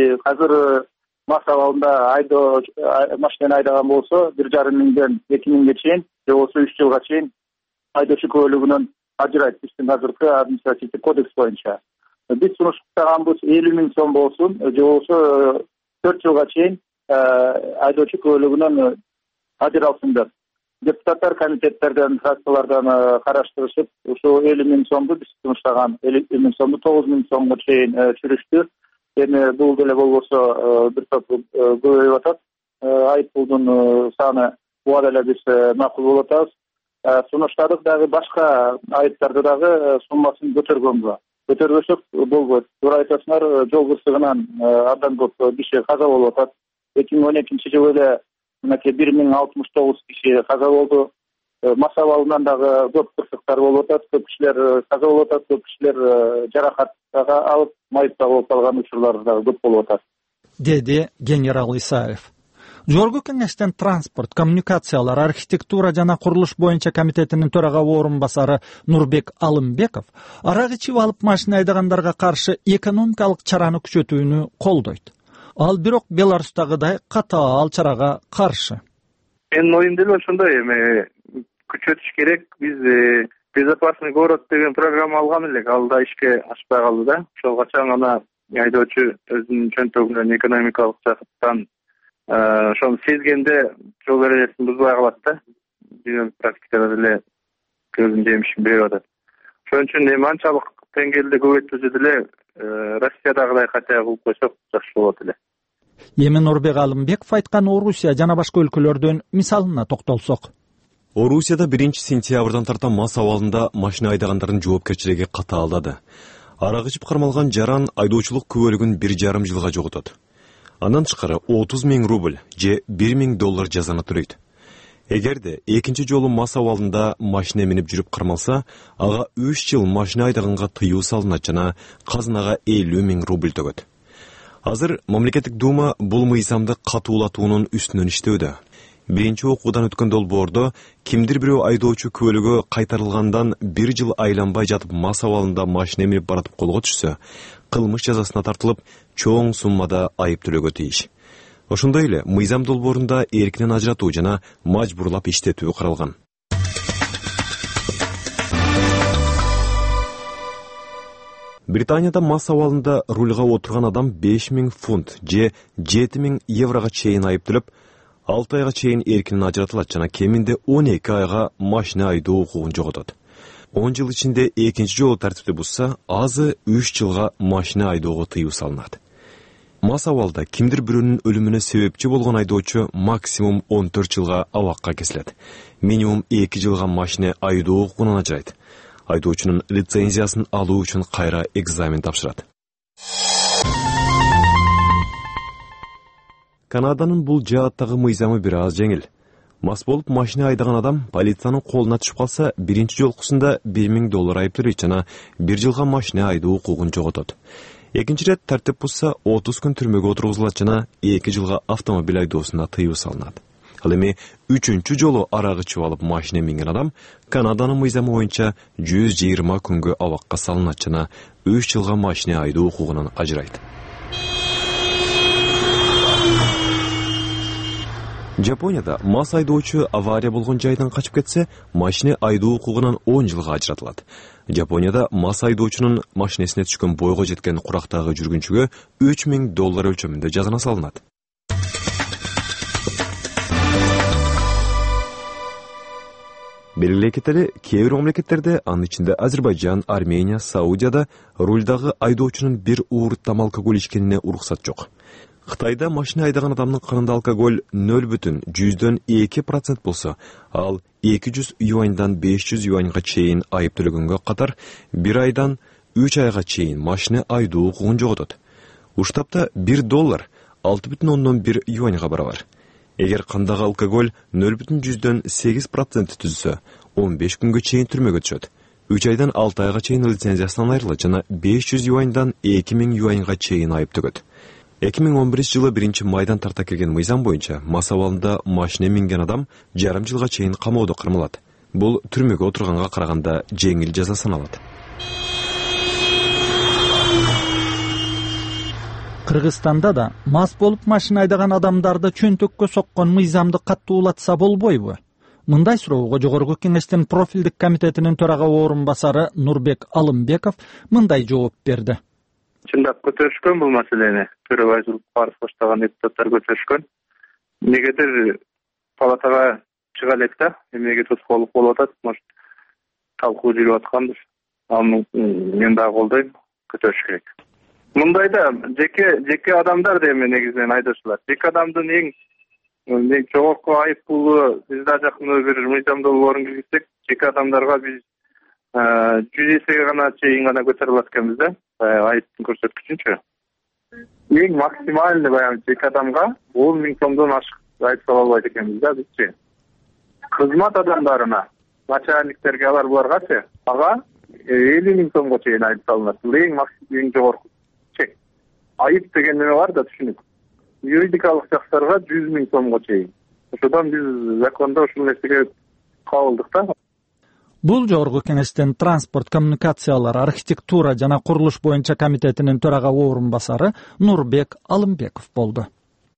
азыр мас абалында айдоо машинени айдаган болсо бир жарым миңден эки миңге чейин же болбосо үч жылга чейин айдоочу күбөлүгүнөн ажырайт биздин азыркы административдик кодекс боюнча. Биз сунуштаганбыз элүү миң сом болсун же болбосо төрт жылга чейин айдоочу күбөлүгүнөн ажыралсын деп. Депутаттар комитеттерден, фракциялардан караштырышып, ушул элүү миң сомду биз сунуштаган элүү миң сомду тогуз миң сомго чейин чүрүштү. Эми бул деле болбосо бир топ көбөйүп атат. Айып пулдун саны буга деле биз макул болуп атабыз. Сунуштадык дагы башка айыптарды дагы суммасын көтөргөнгө. Көтөрбөсөк болбойт. Туура айтасыңар, жол кырсыгынан абдан көп киши каза болуп атат. эки миң он экинчи жылы эле мынакей бир миң алтымыш тогуз киши каза болду. Мас абалынан дагы көп кырсыктар болуп атат. Көп кишилер каза болуп атат, көп кишилер жаракат алып, майыпта болуп калган учурлар дагы көп болуп атат. Деди генерал Исаев. Жогорку кеңештен транспорт, коммуникациялар, архитектура жана курулуш боюнча комитетинин төрага орун басары Нурбек Алымбеков арак ичип алып машина айдагандарга каршы экономикалык чараны күчөтүүнү колдойт. Ал бирок Беларустагыдай катаал чарага каршы. Менин оюм деле ошондой, эми күчөтүш керек. Биз безопасный город деген программа алган элек, ал да ишке ашпай калды да. Ошол качан гана айдоочу өзүнүн чөнтөгүнөн экономикалык жактан ошону сезгенде жол эрежесин бузбай калат да. Дүйнөлүк практикада деле көзүн жемишин берип атат. Ошон үчүн эми анчалык деңгээлде көбөйтпөсө деле Россиядагыдай катя кылып койсок жакшы болот эле. Эми Нурбек Алымбеков айткан Орусия жана башка өлкөлөрдүн мисалына токтолсок. Орусияда биринчи сентябрдан тарта мас абалында машина айдагандардын жоопкерчилиги катаалдады. Арак ичип кармалган жаран айдоочулук күбөлүгүн бир жарым жылга жоготот. Андан тышкары отуз миң рубль же бир миң доллар жазаны төлөйт. Эгерде экинчи жолу мас абалында машина минип жүрүп кармалса, ага үч жыл машина айдаганга тыюу салынат жана казынага элүү миң рубль төгөт. Азыр мамлекеттик дума бул мыйзамды катуулатуунун үстүнөн иштөөдө. Биринчи окуудан өткөн долбоордо кимдир бирөө айдоочу күбөлүгү кайтарылгандан бир жыл айланбай жатып мас абалында машина минип баратып колго түшсө, кылмыш жазасына тартылып, чоң суммада айып төлөгө тийиш. Ошондой эле мыйзам долбоорунда эркинен ажыратуу жана мажбурлап иштетүү каралган. Британияда мас абалында рульга отурган адам беш миң фунт же жети миң еврого чейин айып төлөп, алты айга чейин эркинен ажыратылат жана кеминде он эки айга машина айдоо укугун жоготот. он жыл ичинде экинчи жолу тартипти бузса, азы үч жылга машина айдоого тыюу салынат. Мас абалда кимдир бирөөнүн өлүмүнө себепчи болгон айдоочу максимум он төрт жылга абакка кесилет. Минимум эки жылга машина айдоо укугунан ажырайт. Айдоочунун лицензиясын алуу үчүн кайра экзамен тапшырат. Канаданын бул жааттагы мыйзамы бир аз жеңил. Мас болуп машина айдаган адам полициянын колуна түшүп калса, биринчи жолкусунда бир миң доллар айып төлөйт жана бир жылга машина айдоо укугун жоготот. Экинчи рет тартип бузса, отуз күн түрмөгө отургузулат жана эки жылга автомобиль айдоосуна тыюу салынат. Ал эми үчүнчү жолу арак ичип алып машина минген адам Канаданын мыйзамы боюнча жүз жыйырма күнгө абакка салынат жана үч жылга машина айдоо укугунан ажырайт. Жапонияда мас айдоочу авария болгон жайдан качып кетсе, машина айдоо укугунан он жылга ажыратылат. Жапонияда мас айдоочунун машинесине түшкөн бойго жеткен курактагы жүргүнчүгө үч миң доллар өлчөмүндө жазана салынат. Белгилей кетели, кээ бир мамлекеттерде, анын ичинде Азербайжан, Армения, Саудияда рульдагы айдоочунун бир уурттам алкоголь ичкенине уруксат жок. Кытайда машина айдаган адамдын канында алкоголь нөл бүтүн жүздөн эки процент болсо, ал эки жүз юаньдан беш жүз юаньга чейин айып төлөгөнгө катар бир айдан үч айга чейин машина айдоо укугун жоготот. Уштапта бир доллар алты бүтүн ондон бир юаньга барабар. Эгер кандагы алкоголь нөл бүтүн жүздөн сегиз процент түзсө, он беш күнгө чейин түрмөгө түшөт. үч айдан алты айга чейин лицензиясынан айрылат жана беш жүз юаньдан эки миң юаньга чейин айып төгөт. эки миң он биринчи жылы биринчи майдан тарта кирген мыйзам боюнча мас абалында машина минген адам жарым жылга чейин камоодо кармалат. Бул түрмөгө отурганга караганда жеңил жаза саналат. Кыргызстанда да мас болуп машина айдаган адамдарды чөнтөккө соккон мыйзамды каттуулатса болбойбу? Мындай суроого Жогорку Кеңештин профилдик комитетинин төрага орун басары Нурбек Алымбеков мындай жооп берди. Чындап көтөрүшкөн бул маселени. Төрөбай Зулпаров баштаган депутаттар көтөрүшкөн. Негедир палатага чыга элек да, эмнеге тоскоолдук болуп атат, может талкуу жүрүп аткандыр. Аны мен дагы колдойм, көтөрүш керек. Мындайда жеке жеке адамдар деме негизинен айдоочулар. Жеке адамдын эң эң жогорку айып пулу бизде жакын бир мыйзамда борун киргизсек, жеке адамдарга биз жүз эсеге гана чейин гана көтөрүп алат экенбиз да, айыптын көрсөткүчүнчө. Эң максимальный баягы жеке адамга он миң сомдон ашык айып сала албайт экенбиз да бизчи. Кызмат адамдарына, начальниктерге алар буларгачы ага элүү миң сомго чейин айып салынат. Бул эң максималдуу эң жогорку чек. Айып деген неме бар да түшүнүк. Юридикалык жактарга жүз миң сомго чейин. Ошондон биз закондо ушул нерсеге кабылдык да. Бул Жогорку Кеңештин транспорт, коммуникациялар, архитектура жана курулуш боюнча комитетинин төрага орун басары Нурбек Алымбеков болду.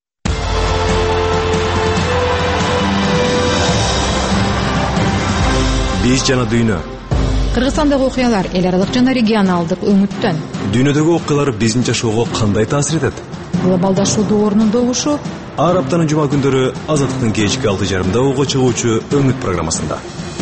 Биз жана дүйнө. Кыргызстандагы окуялар эл аралык жана регионалдык өңүттөн. Дүйнөдөгү окуялар биздин жашоого кандай таасир этет? Глобалдашуу доорунун добушу. Ар аптанын жума күндөрү Азаттыктын кечки алты жарымда угу чыгуучу Өңүт программасында.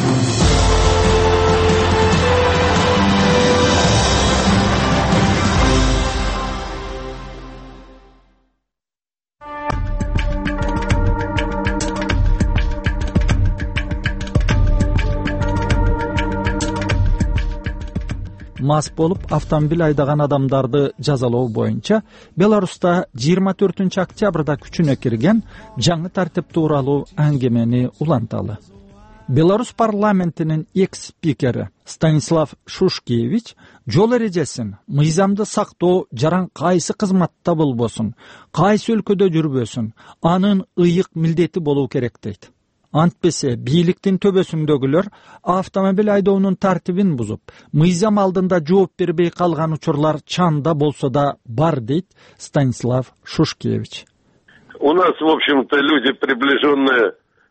Мас болуп автомобиль айдаган адамдарды жазалоо боюнча Беларуста жыйырма төртүнчү октябрда күчүнө кирген жаңы тартип тууралуу аңгемени уланталы. Беларусь парламентинин экс-спикери Станислав Шушкевич жол эрежесин, мыйзамды сактоо жаран кайсы кызматта болбосун, кайсы өлкөдө жүрбөсүн, анын ыйык милдети болуу керек дейт. Антпесе бийликтин төбөсүндөгүлөр автомобиль айдоонун тартибин бузуп, мыйзам алдында жооп бербей калган учурлар чанда болсо да бар дейт Станислав Шушкевич. У нас, в общем-то, люди приближенные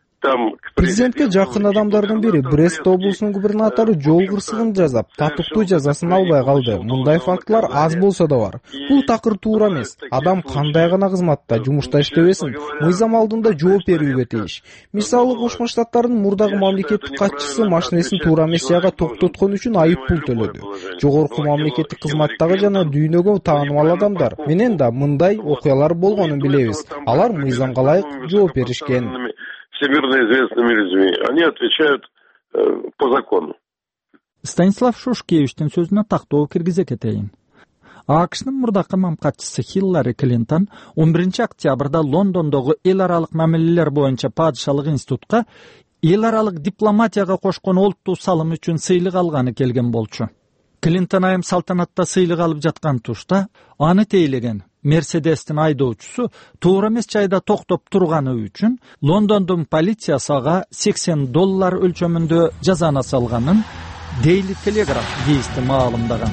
Президентке жакын адамдардын бири Брест облусунун губернатору жол кырсыгын жасап, татыктуу жазасын албай калды. Мындай фактылар аз болсо да бар. Бул такыр туура эмес. Адам кандай гана кызматта жумушта иштебесин, мыйзам алдында жооп берүүгө тийиш. Мисалы, Кошмо Штаттардын мурдагы мамлекеттик катчысы машинесин туура эмес жайга токтоткон үчүн айып пул төлөдү. Жогорку мамлекеттик кызматтагы жана дүйнөгө таанымал адамдар менен да мындай окуялар болгонун билебиз. Алар мыйзамга ылайык жооп беришкен. Всемирно известными людьми. Они отвечают э, по закону. Станислав Шушкевичтин сөзүнө тактоо киргизе кетейин. АКШнын мурдакы мамкатчысы Хиллари Клинтон он биринчи октябрда Лондондогу эл аралык мамилелер боюнча падышалык институтка эл аралык дипломатияга кошкон олуттуу салым үчүн сыйлык алганы келген болчу. Клинтон айым салтанатта сыйлык алып жаткан тушта аны тейлеген Мерседестин айдоочусу туура эмес жайда токтоп турганы үчүн Лондондун полициясы ага сексен доллар өлчөмүндө жазаны салганын Daily Telegraph гезити маалымдаган.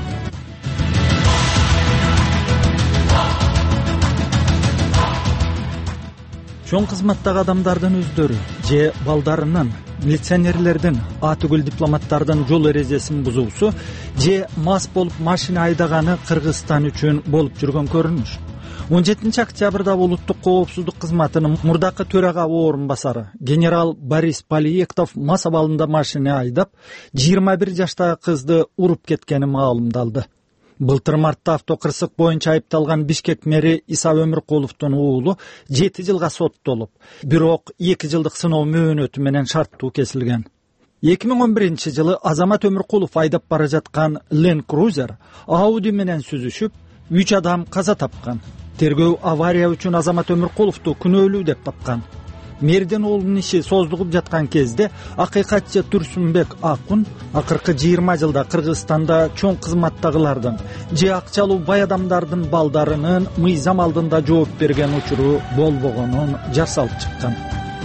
Чоң кызматтагы адамдардын өздөрү же балдарынын, милиционерлердин, атүгүл дипломаттардын жол эрежесин бузуусу же мас болуп машина айдаганы Кыргызстан үчүн болуп жүргөн көрүнүш. он жетинчи октябрда улуттук коопсуздук кызматынын мурдакы төрага орун басары генерал Борис Полиектов мас абалында машина айдап жыйырма бир жаштагы кызды уруп кеткени маалымдалды. Былтыр мартта автокырсык боюнча айыпталган Бишкек мэри Иса Өмүркуловдун уулу жети жылга соттолуп, бирок эки жылдык сыноо мөөнөтү менен шарттуу кесилген. эки миң он биринчи жылы Азамат Өмүркулов айдап бара жаткан Land Cruiser Audi менен сүзүшүп, үч адам каза тапкан. Тергөө авария үчүн Азамат Өмүркуловду күнөөлүү деп тапкан. Мерден уулунун иши создугуп жаткан кезде акыйкатчы Турсунбек Акун акыркы жыйырма жылда Кыргызстанда чоң кызматтагылардын же акчалуу бай адамдардын балдарынын мыйзам алдында жооп берген учуру болбогонун жар салып чыккан.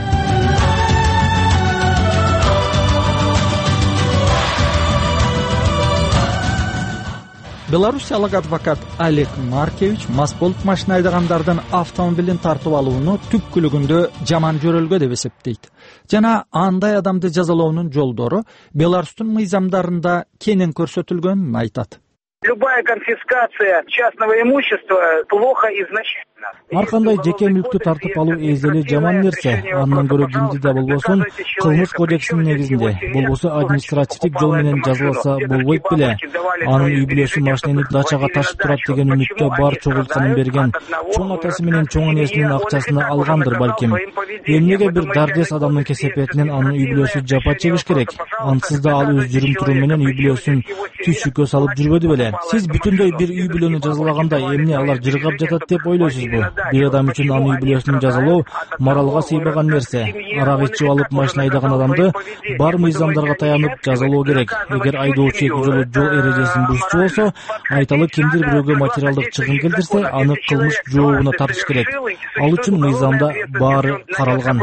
Белоруссиялык адвокат Олег Маркевич мас болуп машина айдагандардын автомобилин тартып алууну түпкүлүгүндө жаман жөрөлгө деп эсептейт жана андай адамды жазалоонун жолдору Беларустун мыйзамдарында кенен көрсөтүлгөнүн айтат. Любая конфискация частного имущества плохо изначально. Ар кандай жеке мүлктү тартып алуу эзеле жаман нерсе. Андан көрө кимди да болбосун кылмыш кодексинин негизинде, болбосо административдик жол менен жазаласа болбойт беле. Анын үй бүлөсү машинени дачага ташып турат деген үмүттө бар чогултканын берген. Чоң атасы менен чоң энесинин акчасына алгандыр балким. Эмнеге бир дардес адамдын кесепетинен анын үй бүлөсү жапа чегиш керек? Ансыз да ал өз жүрүм турум менен үй бүлөсүн түшүккө салып жүрбөдү беле? Сиз бүтүндөй бир үй бүлөнү жазалаганда эмне алар жыргап жатат деп ойлойсузбу? Бир адам үчүн анын үй бүлөсүн жазалоо моралга сыйбаган нерсе. Арак ичип алып машина айдаган адамды бар мыйзамдарга таянып жазалоо керек. Эгер айдоочу эки жолу жол эрежесин бузчу болсо, айталы кимдир бирөөгө материалдык чыгым келтирсе, аны кылмыш жообуна тартыш керек. Ал үчүн мыйзамда баары каралган,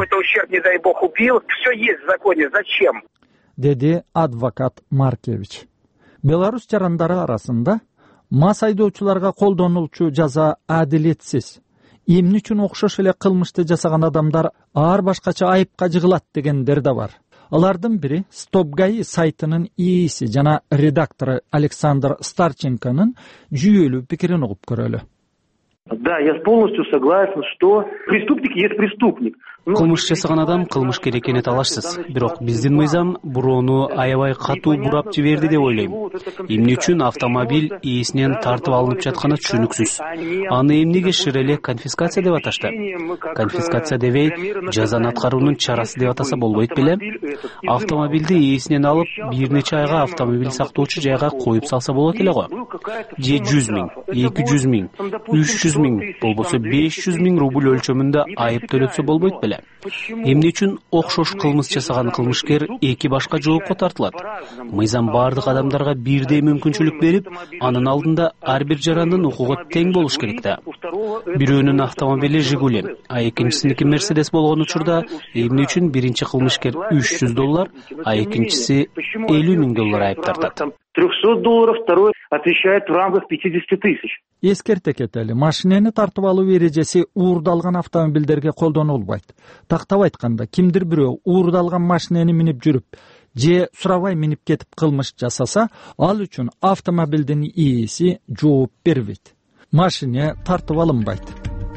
деди адвокат Маркевич. Беларусь жарандары арасында мас айдоочуларга колдонулчу жаза адилетсиз. Эмне үчүн окшош эле кылмышты жасаган адамдар ар башкача айыпка жыгылат дегендер да бар. Алардын бири Stopgai сайтынын ээси жана редактору Александр Старченконун жүйөлүү пикирин угуп көрөлү. Да, я полностью согласен, что преступник есть преступник. Кылмыш жасаган адам кылмышкер экени талашсыз. Бирок биздин мыйзам бироону аябай катуу бурап жиберди деп ойлойм. Эмне үчүн автомобиль ээсинен тартып алынып жатканы түшүнүксүз. Аны эмнеге шыр эле конфискация деп аташты? Конфискация дебей, жазаны аткаруунун чарасы деп атаса болбойт беле? Автомобилди ээсинен алып, бир нече айга автомобиль сактоочу жайга коюп салса болот эле го. Же жүз миң, эки жүз миң, үч жүз миң, болбосо беш жүз миң рубль өлчөмүндө айып төлөтсө болбойт беле? Эмне үчүн окшош кылмыш жасаган кылмышкер эки башка жоопко тартылат? Мыйзам бардык адамдарга бирдей мүмкүнчүлүк берип, анын алдында ар бир жарандын укугу тең болуш керек да. Бирөөнүн автомобили Жигули, а экинчисиники Мерседес болгон учурда эмне үчүн биринчи кылмышкер үч жүз доллар, а экинчиси элүү миң доллар айып тартат? триста долларов, второй отвечает в рамках пятьдесят тысяч. Эскерте кетели, машинени тартып алуу эрежеси уурдалган автомобилдерге колдонулбайт. Тактап айтканда, кимдир бирөө уурдалган машинени минип жүрүп, же сурабай минип кетип кылмыш жасаса, ал үчүн автомобилдин ээси жооп бербейт. Машине тартып алынбайт.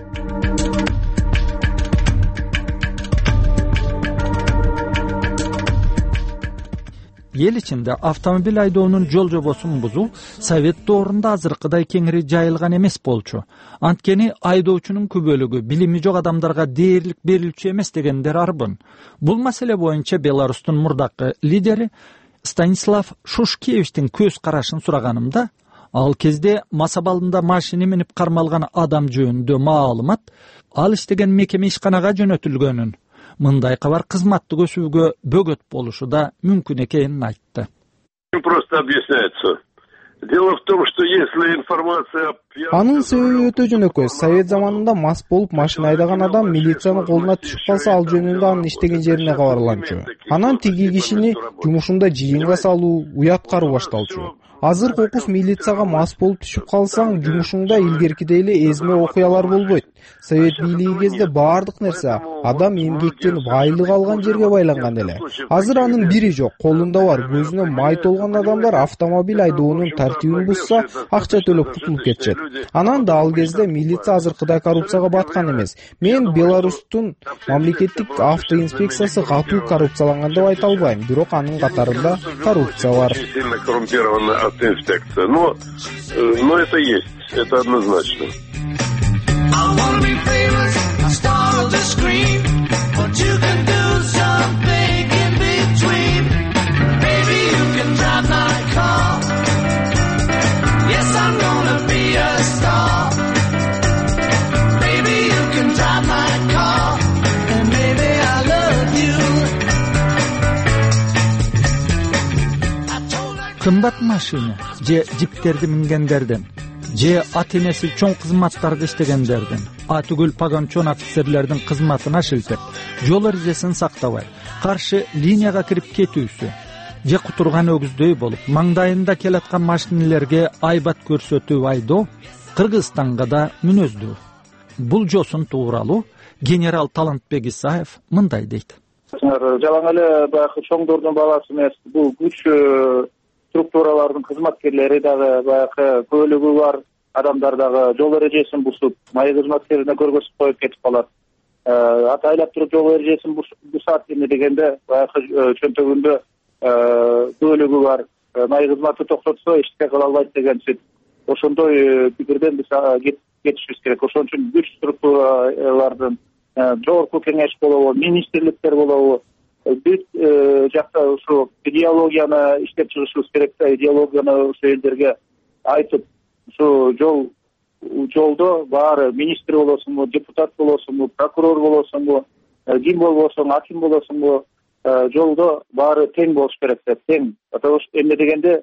Ел ичинде автомобиль айдоонун жол жобосун бузуу Совет доорунда азыркыдай кеңири жайылган эмес болчу. Анткени айдоочунун көп бөлүгү билими жок адамдарга дээрлик берилчү эмес дегендер арбын. Бул маселе боюнча Беларустун мурдакы лидери Станислав Шушкевичтин көз карашын сураганымда, ал кезде мас абалында машина минип кармалган адам жөнүндө маалымат ал иштеген мекеме ишканага жөнөтүлгөнүн, мындай кабар кызматты көсүүгө бөгөт болушу да мүмкүн экенин айтты. Просто объясняется. Дело в том, что если информация... Анын себеби өтө жөнөкөй. Совет заманында мас болуп машина айдаган адам милициянын колуна түшүп калса, ал жөнүндө анын иштеген жерине кабарланчу. Анан тиги кишини жумушунда жыйынга салуу, уяткаруу башталчу. Азыр кокус милицияга мас болуп түшүп калсаң, жумушуңда илгеркидей эле эзме окуялар болбойт. Совет бийлиги кезде баардык нерсе адам эмгектенип айлык алган жерге байланган эле. Азыр анын бири жок, колунда бар, көзүнө май толгон адамдар автомобиль айдоонун тартибин бузса, акча төлөп кутулуп кетишет. Анан да ал кезде милиция азыркыдай коррупцияга баткан эмес. Мен Беларустун мамлекеттик автоинспекциясы катуу коррупцияланган деп айта албайм, бирок анын катарында коррупция бар. Автоинспекция. Но, но это есть, это однозначно. Baby, you can drive my car, and maybe I кымбат машина же жиптерди мингендерден же ата энеси чоң кызматтарды иштегендердин, а түгүл погончон офицерлердин кызматына шилтеп, жол эрежесин сактабай, каршы линияга кирип кетүүсү же кутурган өгүздөй болуп, маңдайында келаткан машинелерге айбат көрсөтүп айдоо Кыргызстанга да мүнөздүү. Бул жосун тууралуу генерал Талантбек Исаев мындай дейт. Жалаң эле баягы чоңдордун баласы эмес, бул күч структуралардын кызматкерлери дагы баягы көлүгү бар адамдар дагы жол эрежесин бузуп, май кызматкерине көргөзүп коюп кетип калат. Ата айлап туруп жол эрежесин бузат эмне дегенде баягы чөнтөгүндө көлүгү бар, май кызматы токтотсо эчтеке кыла албайт деген сөз. Ошондой пикирден биз кетишибиз керек. Ошон үчүн күч структуралардын жогорку кеңеш болобу, министрликтер болобу, бүт жакта ушу идеологияны иштеп чыгышыбыз керек да, идеологияны ошо элдерге айтып, ушу жол жолдо баары министр болосуңбу, депутат болосуңбу, прокурор болосуңбу, ким болбосуң, аким болосуңбу, жолдо баары тең болуш керек да, тең. Потому что эмне дегенде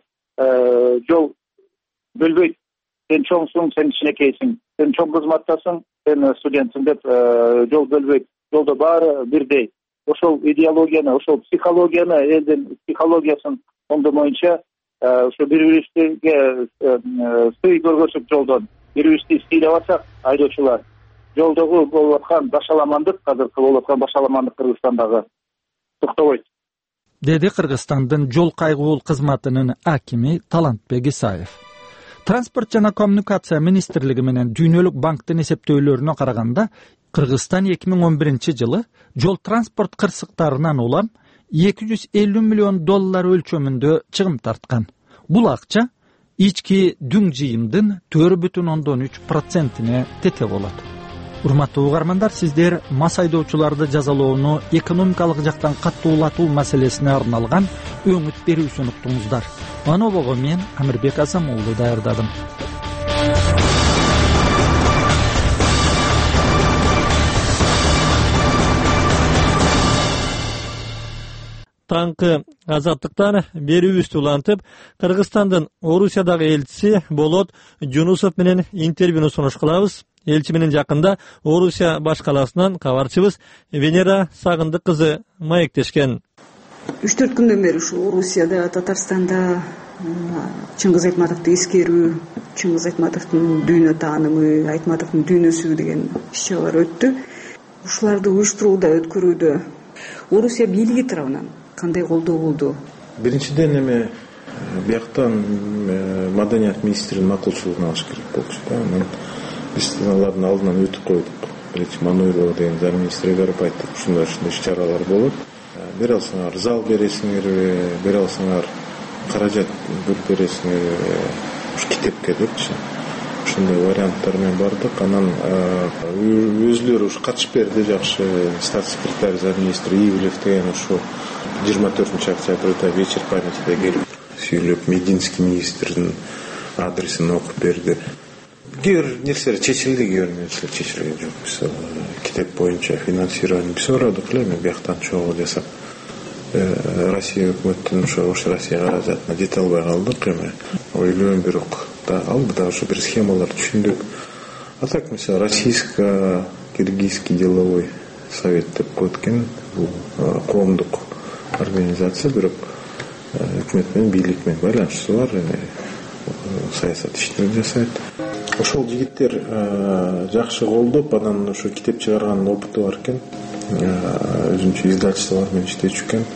жол бөлбөйт. Сен чоңсуң, сен кичинекейсиң, сен чоң кызматтасың, сен студентсиң деп жол бөлбөйт. Жолдо баары бирдей. Ошол идеологияны, ошол психологияны, элдин психологиясын оңдомойнча, ошо бири-бирибизге сый көргөзүп жолдон, бири-бирибизди сыйлап атсак, айдоочулар, жолдогу болуп аткан башаламандык, азыркы болуп аткан башаламандык Кыргызстандагы токтобойт. Деди Кыргызстандын жол кайгуул кызматынын акими Талантбек Исаев. Транспорт жана коммуникация министрлиги менен Дүйнөлүк банктын эсептөөлөрүнө караганда, Кыргызстан эки миң он биринчи жылы жол транспорт кырсыктарынан улам эки жүз элүү миллион доллар өлчөмүндө чыгым тарткан. Бул акча ички дүң жыйымдын төрт бүтүн ондон үч процентине тете болот. Урматтуу угармандар, сиздер мас айдоочуларды жазалоону экономикалык жактан каттуулатуу маселесине арналган өңүт берүүсүн уктуңуздар. Аны бого мен Амирбек Азамуулу даярдадым. Таңкы азаттыктан берүүбүздү улантып, Кыргызстандын Орусиядагы элчиси Болот Жунусов менен интервьюну сунуш кылабыз. Элчи менен жакында Орусия баш каласынан кабарчыбыз Венера Сагындык кызы маектешкен. үч төрт күндөн бери ушу Орусияда, Татарстанда Чыңгыз Айтматовду эскерүү, Чыңгыз Айтматовдун дүйнө таанымы, Айтматовдун дүйнөсү деген иш-чаралар өттү. Ушуларды уюштурууда, өткөрүүдө Орусия бийлиги тарабынан кандай колдоо болду? Биринчиден эме бияктан маданият министринин макулчулугун алыш керек болчу да. Анан биз алардын алдынан өтүп койдук. Элчи Мануилова деген зам министрге барып айттык, ушундай ушундай иш-чаралар болот. Бере алсаңар зал бересиңерби, бере алсаңар каражат бөлүп бересиңерби, ушу китепке депчи. Ушундай варианттар менен бардык. Анан өзүлөрү ушу катышып берди, жакшы статс секретарь замминистри Ивлев деген ушу жыйырма төртүнчү октябрда вечер памяти келип сүйлөп, Мединский министрдин адресин окуп берди. Кээ бир нерселер чечилди, кээ бир нерселер чечилген жок. Мисалы, китеп боюнча финансирование биз сурадык эле, эми бияктан чогуу жасап, Россия өкмөттүн ошо ош Россия каражатына жете албай калдык. Эми ойлойм, бирок да алды да ошо бир схемалар түшүндүк. А так, мисалы, российско-киргизский деловой совет деп коет экен. Бул коомдук организация, бирок өкмөт менен бийлик менен байланышысы бар, эми саясат иштерин жасайт. Ошол жигиттер жакшы колдоп, анан ошо китеп чыгарган опыту бар экен. Өзүнчө издательстволор менен иштечү экен.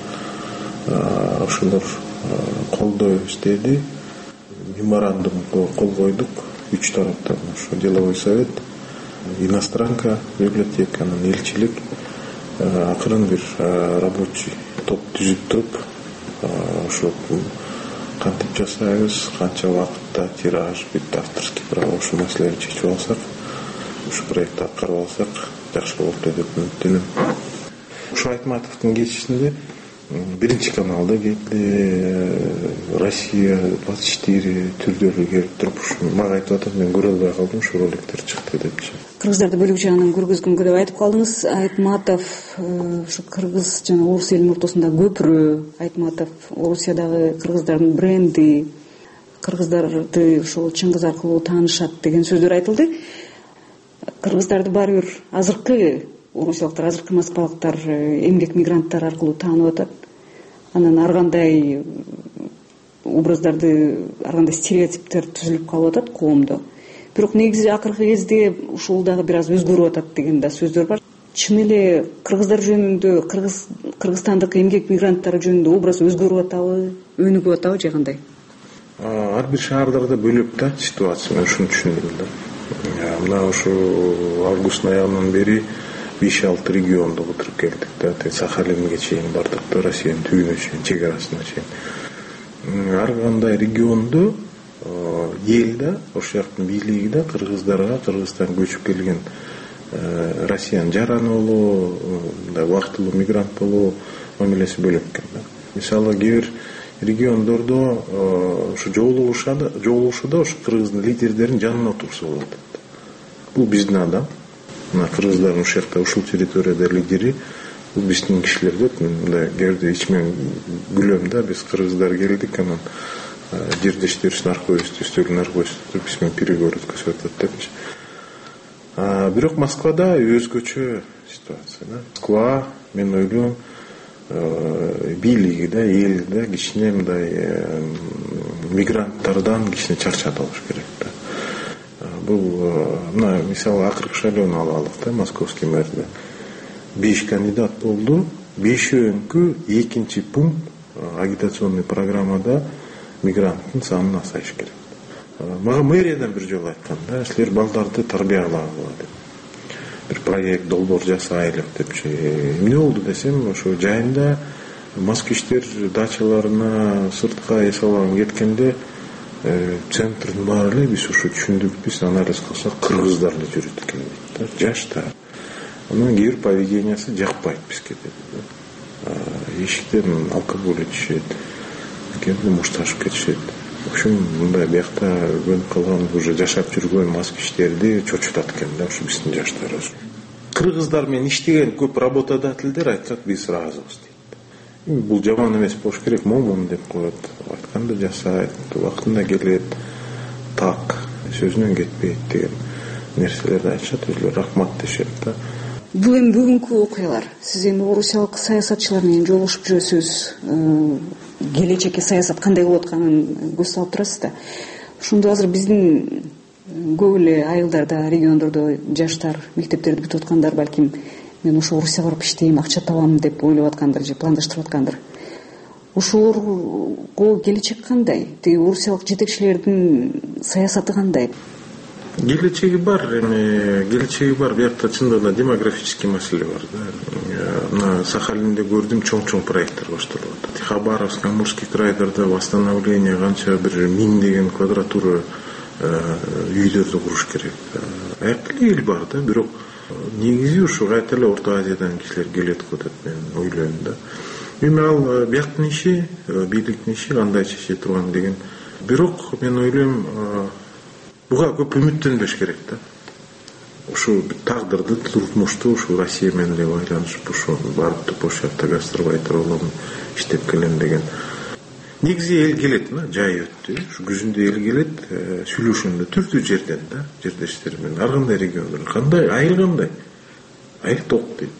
Ошолор колдоо иштеди. Меморандумга кол койдук. Үч тараптан ошо деловой совет, иностранка, библиотека, анан элчилик акырын бир рабочий топ түзүп туруп, ошо кантип жасайбыз, канча убакытта тираж, бүт авторский право, ушул маселени чечип алсак, ушу проектти аткарып алсак, жакшы болот деп үмүттөнөм. Ушу Айтматовдун кечишинде биринчи каналда келди, Россия двадцать четыре түрдөрү келип туруп, мага айтып атат, мен көрө албай калдым, ушу роликтер чыкты депчи. Кыргыздарды бөлүк жагынан көргөзгөнгө деп айтып калдыңыз. Айтматов ушу кыргыз жана орус элинин ортосунда көпүрө, Айтматов Орусиядагы кыргыздардын бренди, кыргыздарды ошол Чыңгыз аркылуу таанышат деген сөздөр айтылды. Кыргыздарды баары бир азыркы орусиялыктар, азыркы москвалыктар эмгек мигранттар аркылуу таанып атат. Анан ар кандай образдарды, ар кандай стереотиптер түзүлүп калып атат коомдо. Бирок негизи акыркы кезде ушул дагы бир аз өзгөрүп атат деген да сөздөр бар. Чын эле кыргыздар жөнүндө, кыргыз Кыргызстандык эмгек мигранттар жөнүндө образ өзгөрүп атабы, өнүгүп атабы же кандай? Ар бир шаардарда бөлөк да ситуация, мен ушуну түшүндүм да. Мына ушу августтун аягынан бери беш алты регионду отуруп келдик да. Сахалинге чейин бардык да, Россиянын түбүнө чейин, чек арасына чейин. Ар кандай региондо эл да, ошол жактын бийлиги да кыргыздарга, Кыргызстан көчүп келген Россиянын жараны болобу, убактылуу мигрант болобу мамилеси бөлөк экен да. Мисалы кээ бир региондордо ушу жолугушада, жолугушуда ушу кыргыздын лидердеринин жанына отурса болот. Бул биздин адам. Мына кыргыздардын ушул жакта, ушул территорияда лидери бул биздин кишилер деп, мен мындай кээде ичимен күлөм да, биз кыргыздар келдик, анан жердештерибиздин аркыбызды үстөлдүн аркыбызды биз менен переговор өткөзүп атат депчи. Бирок Москвада өзгөчө ситуация да. Москва, мен ойлойм, бийлиги да, эл да кичине мындай мигранттардан кичине чарчады болуш керек да. Бул мына мисалы акыркы шайлоону алалык да, московский мэрде. беш кандидат болду, бешөөнүкү экинчи пункт агитационный программада мигранттын санын азайтыш керек. Мага мэриядан бир жолу айткан да, силер балдарды тарбиялагыла деп. Бир проект долбоор жасайлык депчи. Эмне болду десем, ошо жайында москвичтер дачаларына сыртка эс алган кеткенде центрдин баары эле биз ушу түшүндүк, биз анализ кылсак кыргыздар эле жүрөт экен дейт да, жашта. Анын кээ бир поведениясы жакпайт бизге деди. Эшиктен алкоголь ичишет, кээде мушташып кетишет. В общем, мындай биякта көнүп калган уже жашап жүргөн москвичтерди чочутат экен да, ушу биздин жаштар. Кыргыздар менен иштеген көп работодательдер айткат, биз ыраазыбыз дейт. Бул жаман эмес болуш керек, момун деп коет, айтканды жасайт, убактында келет, так, сөзүнөн кетпейт деген нерселерди айтышат, өзүлөр рахмат дешет да. Бул эми бүгүнкү окуялар. Сиз эми орусиялык саясатчылар менен жолугушуп жүрөсүз. Келечекке саясат кандай болуп атканын көз салып турасыз да. Ошондо азыр биздин көп эле айылдарда, региондордо жаштар мектептерди бүтүп аткандар, балким мен ошо Орусияга барып иштейм, акча табам деп ойлоп аткандар же пландаштырып аткандар. Ошолорго келечек кандай? Тиги орусиялык жетекчилердин саясаты кандай? Келечеги бар, эми келечеги бар. Биякта чындыгында демографический маселе бар да. Мына Сахалинде көрдүм, чоң-чоң проекттер башталып атат. Хабаровск, Амурский крайларда восстановление канча бир миңдеген квадратура үйлөрдү куруш керек. Аякта эл бар да, бирок негизи ушу кайта эле Орто Азиядан кишилер келет го деп мен ойлойм да. Эми ал бияктын иши, бийликтин иши кандай чече турган деген. Бирок мен ойлойм, буга көп үмүттөнбөш керек да. Ушу тагдырды, турмушту ушу Россия менен эле байланышып, ушу барып туруп ошол жакта гастарбайтер болом, иштеп келем деген. Негизи эл келет, мына жай өттү. Ушу күзүндө эл келет, сүйлөшөндө түрдүү жерден да, жердештер менен. Ар кандай региондор, кандай айыл кандай? Айыл ток дейт.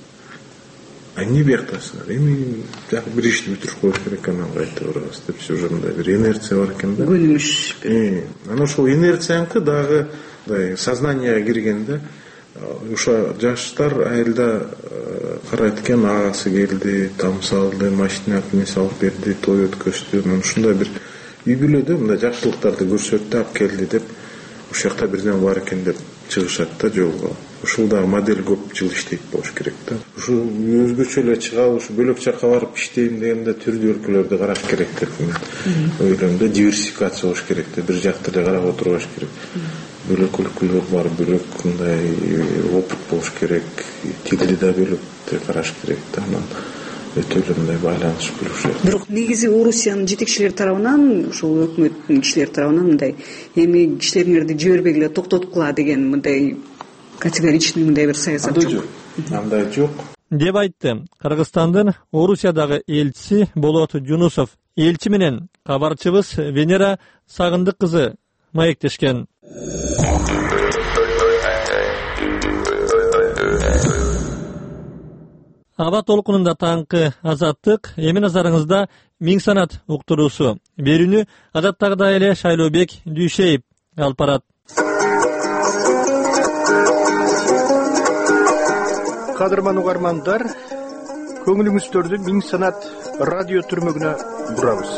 А эмне бияктасыңар? Эми жакы бир ишти бүтүрүп коюш керек, анан кайта барабыз деп, уже мындай бир инерция бар экен да. Көнүмүш. Анан ошол инерцияныкы дагы сознанияга киргенде, уша жаштар айылда карайт экен, агасы келди, там салды, машина салып берди, той өткөздү. Мен ушундай бир үй бүлөдө мындай жакшылыктарды көрсөттү, алып келди деп, ушул жакта бирден бар экен деп чыгышат да жолго. Ушул дагы модель көп жыл иштейт болуш керек да. Ушул өзгөчө эле чыгалы, ушу бөлөк жакка барып иштейм дегенде түрдүү өлкөлөрдү караш керек деп мен ойлойм да. Диверсификация болуш керек да, бир жакта эле карап отурбаш керек. Бөлөк өлкөлөр бар, бөлөк мындай опыт болуш керек, тилди да бөлөк караш керек да. Анан өтө эле мындай байланыш болуш керек. Бирок негизи Орусиянын жетекчилери тарабынан, ушул өкмөттүн кишилери тарабынан мындай эми кишилериңерди жибербегиле, токтоткула деген мындай категоричный мындай бир саясат жок. Андай жок деп айтты Кыргызстандын Орусиядагы элчиси Болот Жунусов. элчи менен кабарчыбыз Венера Сагындык кызы маектешкен. Аба толкунунда таңкы Азаттык, эми назарыңызда Миң санат уктуруусу. Берүүнү адаттагыдай эле Шайлообек Дүйшеев алып барат. Кадырман угармандар, көңүлүңүздөрдү Миң санат радио түрмөгүнө бурабыз.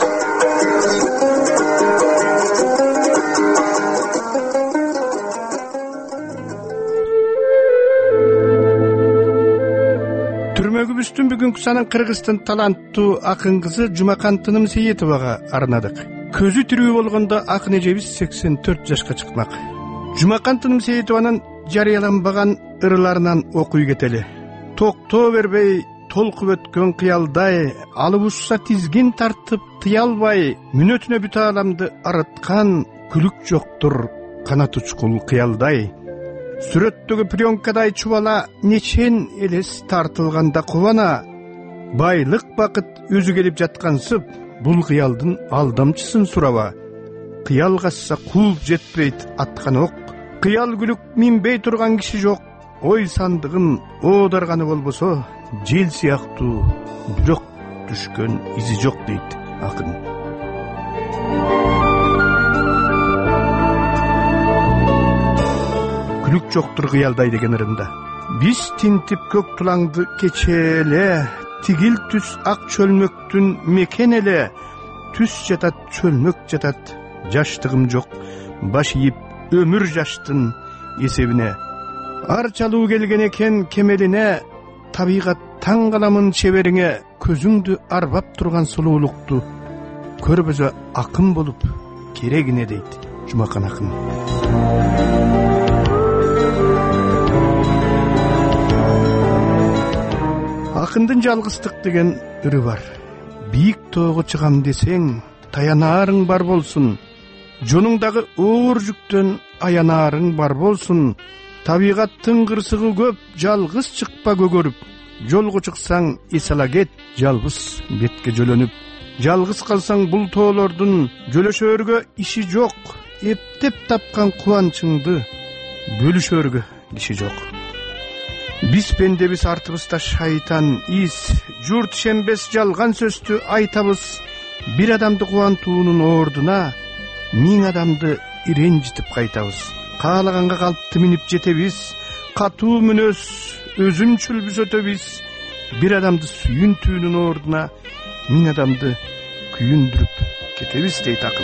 Түрмөгүбүздүн бүгүнкү санын Кыргыздын таланттуу акын кызы Жумакан Тынымсейитовага арнадык. Көзү тирүү болгондо акын эжебиз сексен төрт жашка чыкмак. Жумакан Тынымсейитованын жарыяланбаган ырыларынан окуй кетели. Токтоо бербей толкуп өткөн кыялдай, алып учса тизгин тартып тыя албай, мүнөтүнө бүт ааламды арыткан күлүк жоктур канат учкул кыялдай. Сүрөттөгү пленкадай чубала нечен элес тартылганда кубана, байлык бакыт өзү келип жаткансып, бул кыялдын алдамчысын сураба. Кыял качса кууп жетпейт аткан ок, кыял күлүк минбей турган киши жок, ой сандыгын оодарганы болбосо, жел сыяктуу бирок түшкөн изи жок дейт акын. Күлүк жоктур кыялдай деген ырында. Биз тинтип көк тулаңды кечеле, тигил түс ак чөлмөктүн мекен эле, түс жатат чөлмөк жатат, жаштыгым жок, баш ийип өмүр жаштын эсебине. Арчалуу келген экен кемелине, табигат таң каламын чебериңе, көзүңдү арбап турган сулуулукту көрбөзө акын болуп керегине дейт Жумакан акын. Акындын жалгыздык деген ыры бар. Бийик тоого чыгам десең, таянаарың бар болсун. Жонуңдагы оор жүктөн аянаарың бар болсун. Табигаттын кырсыгы көп, жалгыз чыкпа көгөрүп. Жолго чыксаң эс ала кет, жалбыз бетке жөлөнүп. Жалгыз калсаң бул тоолордун жөлөшөргө иши жок. Эптеп тапкан кубанчыңды бөлүшөргө киши жок. Биз пендебиз, артыбызда шайтан из, журт шембес жалган сөздү айтабыз. Бир адамды кубантуунун ордуна миң адамды иренжитип кайтабыз. Каалаганга калпты минип жетебиз, катуу мүнөз өзүнчүл бүзөтөбүз. Бир адамды сүйүнтүүнүн ордуна миң адамды күйүндүрүп кетебиз дейт акын.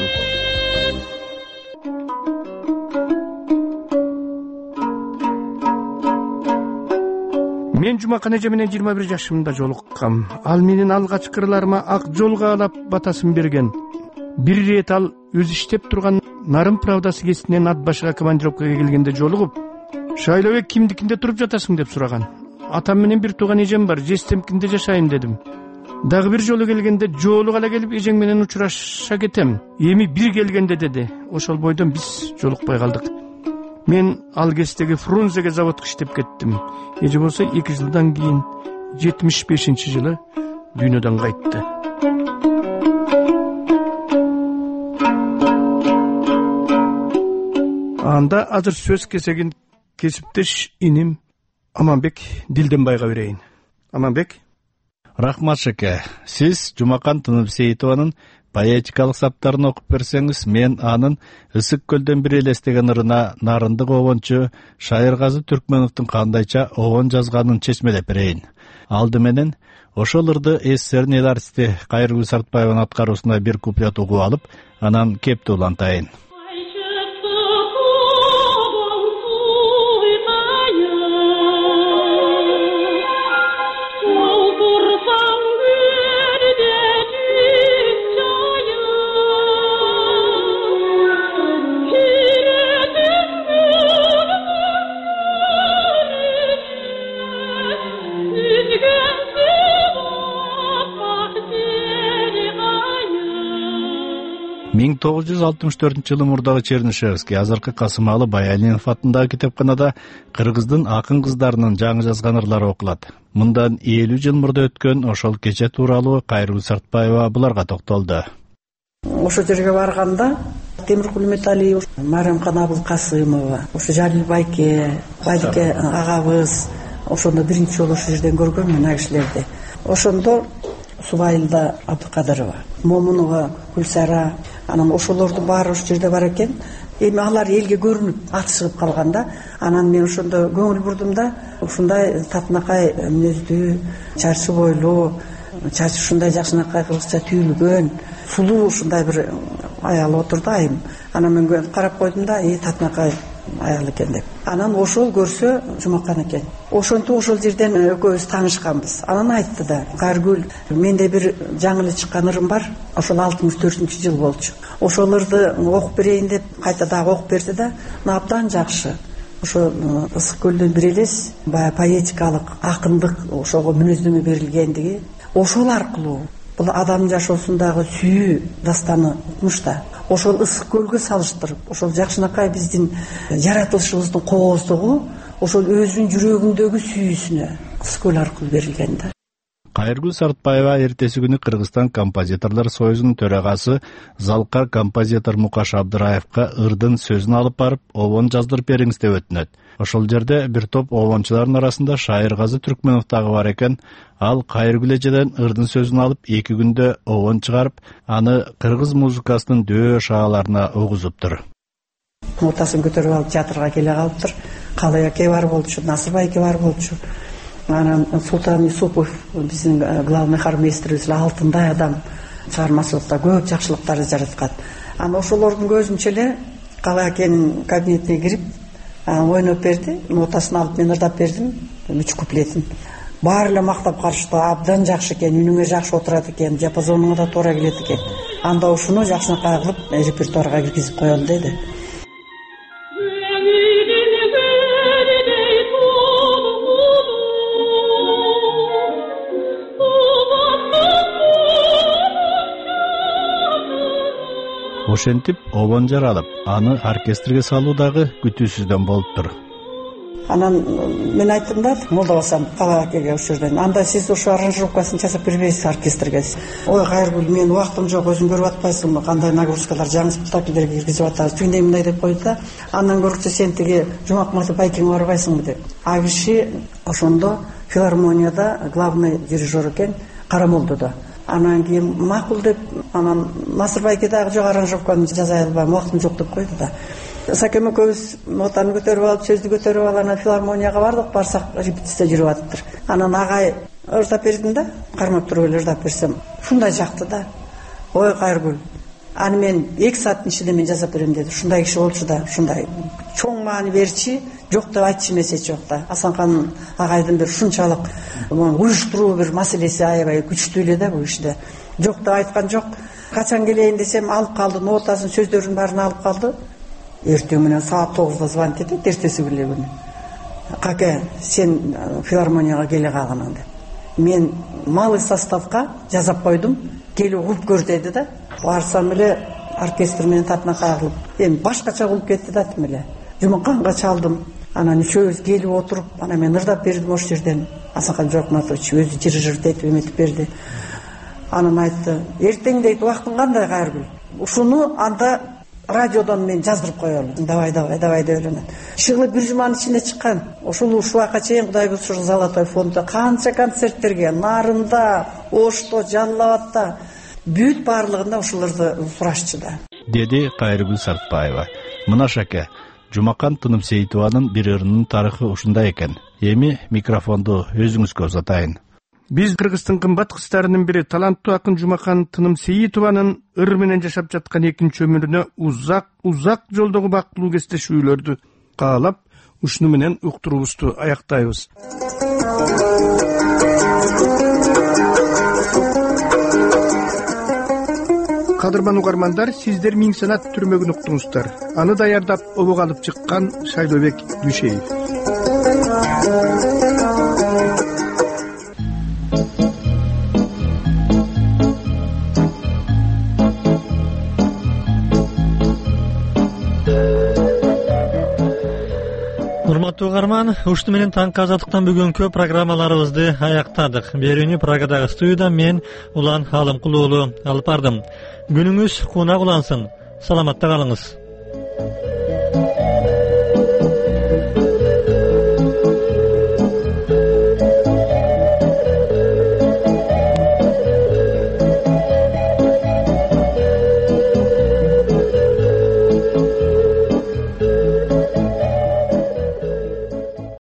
Мен Жумакан эже менен жыйырма бир жашымда жолуккам. Ал менин алгачкы ырыларыма ак жол каалап батасын берген. Бир ирет ал өз иштеп турган Нарын Правдасы кесинен ат башыга командировкага келгенде жолугуп, Шайлообек кимдикинде туруп жатасың деп сураган. Атам менен бир тууган эжем бар, жестемкинде жашайын дедим. Дагы бир жолу келгенде жолу кала келип эжең менен учураша кетем. Эми бир келгенде деди. Ошол бойдон биз жолукпай калдык. Мен ал кездеги Фрунзеге заводко иштеп кеттим. Эже болсо эки жылдан кийин жетимиш бешинчи жылы дүйнөдөн кайтты. Анда азыр сөз кезегин кесиптеш иним Аманбек Дилденбайга берейин. Аманбек. Рахмат шеке. Сиз Жумакан Тынымсейитованын поэтикалык саптарын окуп берсеңиз, мен анын Ысык көлдөн бир элес деген ырына Нарындык обончу Шайыргазы Түркмөновдун кандайча обон жазганын чечмелеп берейин. Алды менен ошол ырды СССРдин эл артисти Кайыргүл Сартбаеванын аткаруусунда бир куплет угуп алып, анан кепти улантайын. миң тогуз жүз алтымыш төртүнчү жылы мурдагы Чернышевский, азыркы Касымалы Баялинов атындагы китепканада кыргыздын акын кыздарынын жаңы жазган ырлары окулат. мындан элүү жыл мурда өткөн ошол кече тууралуу Кайыргүл Сартбаева буларга токтолду. Ошол жерге барганда Темиркул Металиев, Маримкан Абылкасымова, ошо Жалил байке, Байдике агабыз ошондо биринчи жолу ошол жерден көргөнмүн ана кишилерди. Ошондо Субайылда Абдыкадырова, Момунова Гүлсара, анан ошолордун баары ошол жерде бар экен. Эми алар элге көрүнүп аты чыгып калганда, анан мен ошондо көңүл бурдум да, ушундай татынакай мүнөздүү, чарчы бойлуу, чачы ушундай жакшынакай кыргызча түйүлгөн, сулуу ушундай бир аял отурду айым. Анан мен карап койдум да, и татынакай аял экен деп. Анан ошол көрсө Жумакан экен. Ошентип ошол жерден экөөбүз таанышканбыз. Анан айтты да, Кайыргүл, менде бир жаңы эле чыккан ырым бар. Ошол алтымыш төртүнчү жыл болчу. Ошолорду окуп берейин деп кайта дагы окуп берди да, абдан жакшы. Ошо Ысык көлдөн бир элес баягы поэтикалык, акындык ошого мүнөздөмө берилгендиги, ошол аркылуу бул адам жашоосундагы сүйүү дастаны укмуш да. Ошол Ысык көлгө салыштырып, ошол жакшынакай биздин жаратылышыбыздын кооздугу ошол өзүнүн жүрөгүндөгү сүйүүсүнө Ысык көл аркылуу берилген да. Кайыргүл Сартбаева эртеси күнү Кыргызстан композиторлор союзунун төрагасы Залкар композитор Мукаш Абдыраевка ырдын сөзүн алып барып, обон жаздырып бериңиз деп өтүнөт. Ошол жерде бир топ обончулардын арасында Шайыргазы Түркмөнов дагы бар экен. Ал Кайыргүл эжеден ырдын сөзүн алып, эки күндө обон чыгарып, аны кыргыз музыкасынын дөө шааларына угузуптур. Нотасын көтөрүп алып театрга келе калыптыр. Калай аке бар болчу, Насыр байке бар болчу. Анан Султан Юсупов биздин главный хормейстерибиз алтындай адам, чыгармачылыкта көп жакшылыктарды жараткан. Анан ошолордун көзүнчө эле Калай акенин кабинетине кирип, ойноп берди, нотасын алып мен ырдап бердим, үч куплетин. Баары эле мактап карышты, абдан жакшы экен, үнүңө жакшы отурат экен, диапазонуңа да туура келет экен. Анда ушуну жакшынакай кылып репертуарга киргизип коелу деди. Ошентип обон жаралып, аны оркестрге салуу дагы күтүүсүздөн болуптур. Анан мен айттым да, молдобасам Калай акеге ошол жерден, анда сиз ошо аранжировкасын жасап бербейсиз оркестрге. Ой, Кайыргүл, мен убактым жок, өзүң көрүп атпайсыңбы, кандай нагрузкалар, жаңы спектакльдерге киргизип атабыз. Тигиндей мындай деп койду да, андан көрчү сен тиги Жумакматов байкеңе барбайсыңбы деп. А киши ошондо филармонияда главный дирижер экен, Карамолдодо. Анан кийин макул деп, анан Насыр байке дагы жок, аранжировканы жаза албайм, убактым жок деп койду да. Сакем экөөбүз нотаны көтөрүп алып, сөздү көтөрүп алып, анан филармонияга бардык, барсак репетиция жүрүп атыптыр. Анан агай ырдап бердим да, кармап туруп эле ырдап берсем, ушундай жакты да. Ой, Кайыргүл, аны мен эки сааттын ичинде мен жасап берем деди. Ушундай киши болчу да, ушундай чоң маани берчи, жок деп айтчу эмес жок да. Асанкан агайдын бир ушунчалык уюштуруу бир маселеси аябай күчтүү эле да бул иште. Жок деп айткан жок. Качан келейин десем алып калды, нотасын, сөздөрүн баарын алып калды. Эртең менен саат тогузда звонить этет, эртеси эле күнү. Каке, сен филармонияга келе калган деп. Мен малый составка жазап койдум, келип угуп көр деди да. Барсам эле оркестр менен татынакай кылып, эми башкача болуп кетти да тим эле. Жумаканга чалдым. Анан үчөөбүз келип отуруп, анан мен ырдап бердим ошол жерден. Асанкан Жокматович өзү дирижер этип эметип берди. Анан айтты, эртең дейт, убактың кандай, Кайыргүл? Ушуну анда радиодон мен жаздырып коелу. Давай, давай, давай деп эле. Шыгылып бир жуманын ичинде чыккан. Ушул ушуга чейин Кудай буйрса Золотой фонддо канча концерттерге, Нарында, Ошто, Жалал Абадта бүт баарлыгында ушуларды сурашчу да. Деди Кайыргүл Сартбаева. Мынаш аке, Жумакан Тынымсейитованын бир ырынын тарыхы ушундай экен. Эми микрофонду өзүңүзгө узатайын. Биз Кыргыздын кымбат кыздарынын бири таланттуу акын Жумакан Тынымсейитованын ыр менен жашап жаткан экинчи өмүрүнө узак узак жолдогу бактылуу кестешүүлөрдү каалап, ушуну менен уктуруубузду аяктайбыз. Кадырман угармандар, сиздер Миң санат түрмөгүн уктуңуздар. Аны даярдап обого алып чыккан Шайлообек Дүйшеев. урматтуу угарман, ушуну менен таңкы азаттыктан бүгүнкү программаларыбызды аяктадык. Берүүнү Прагадагы студияда мен Улан Алымкул уулу алып бардым. Күнүңүз кунак улансын. Саламатта калыңыз.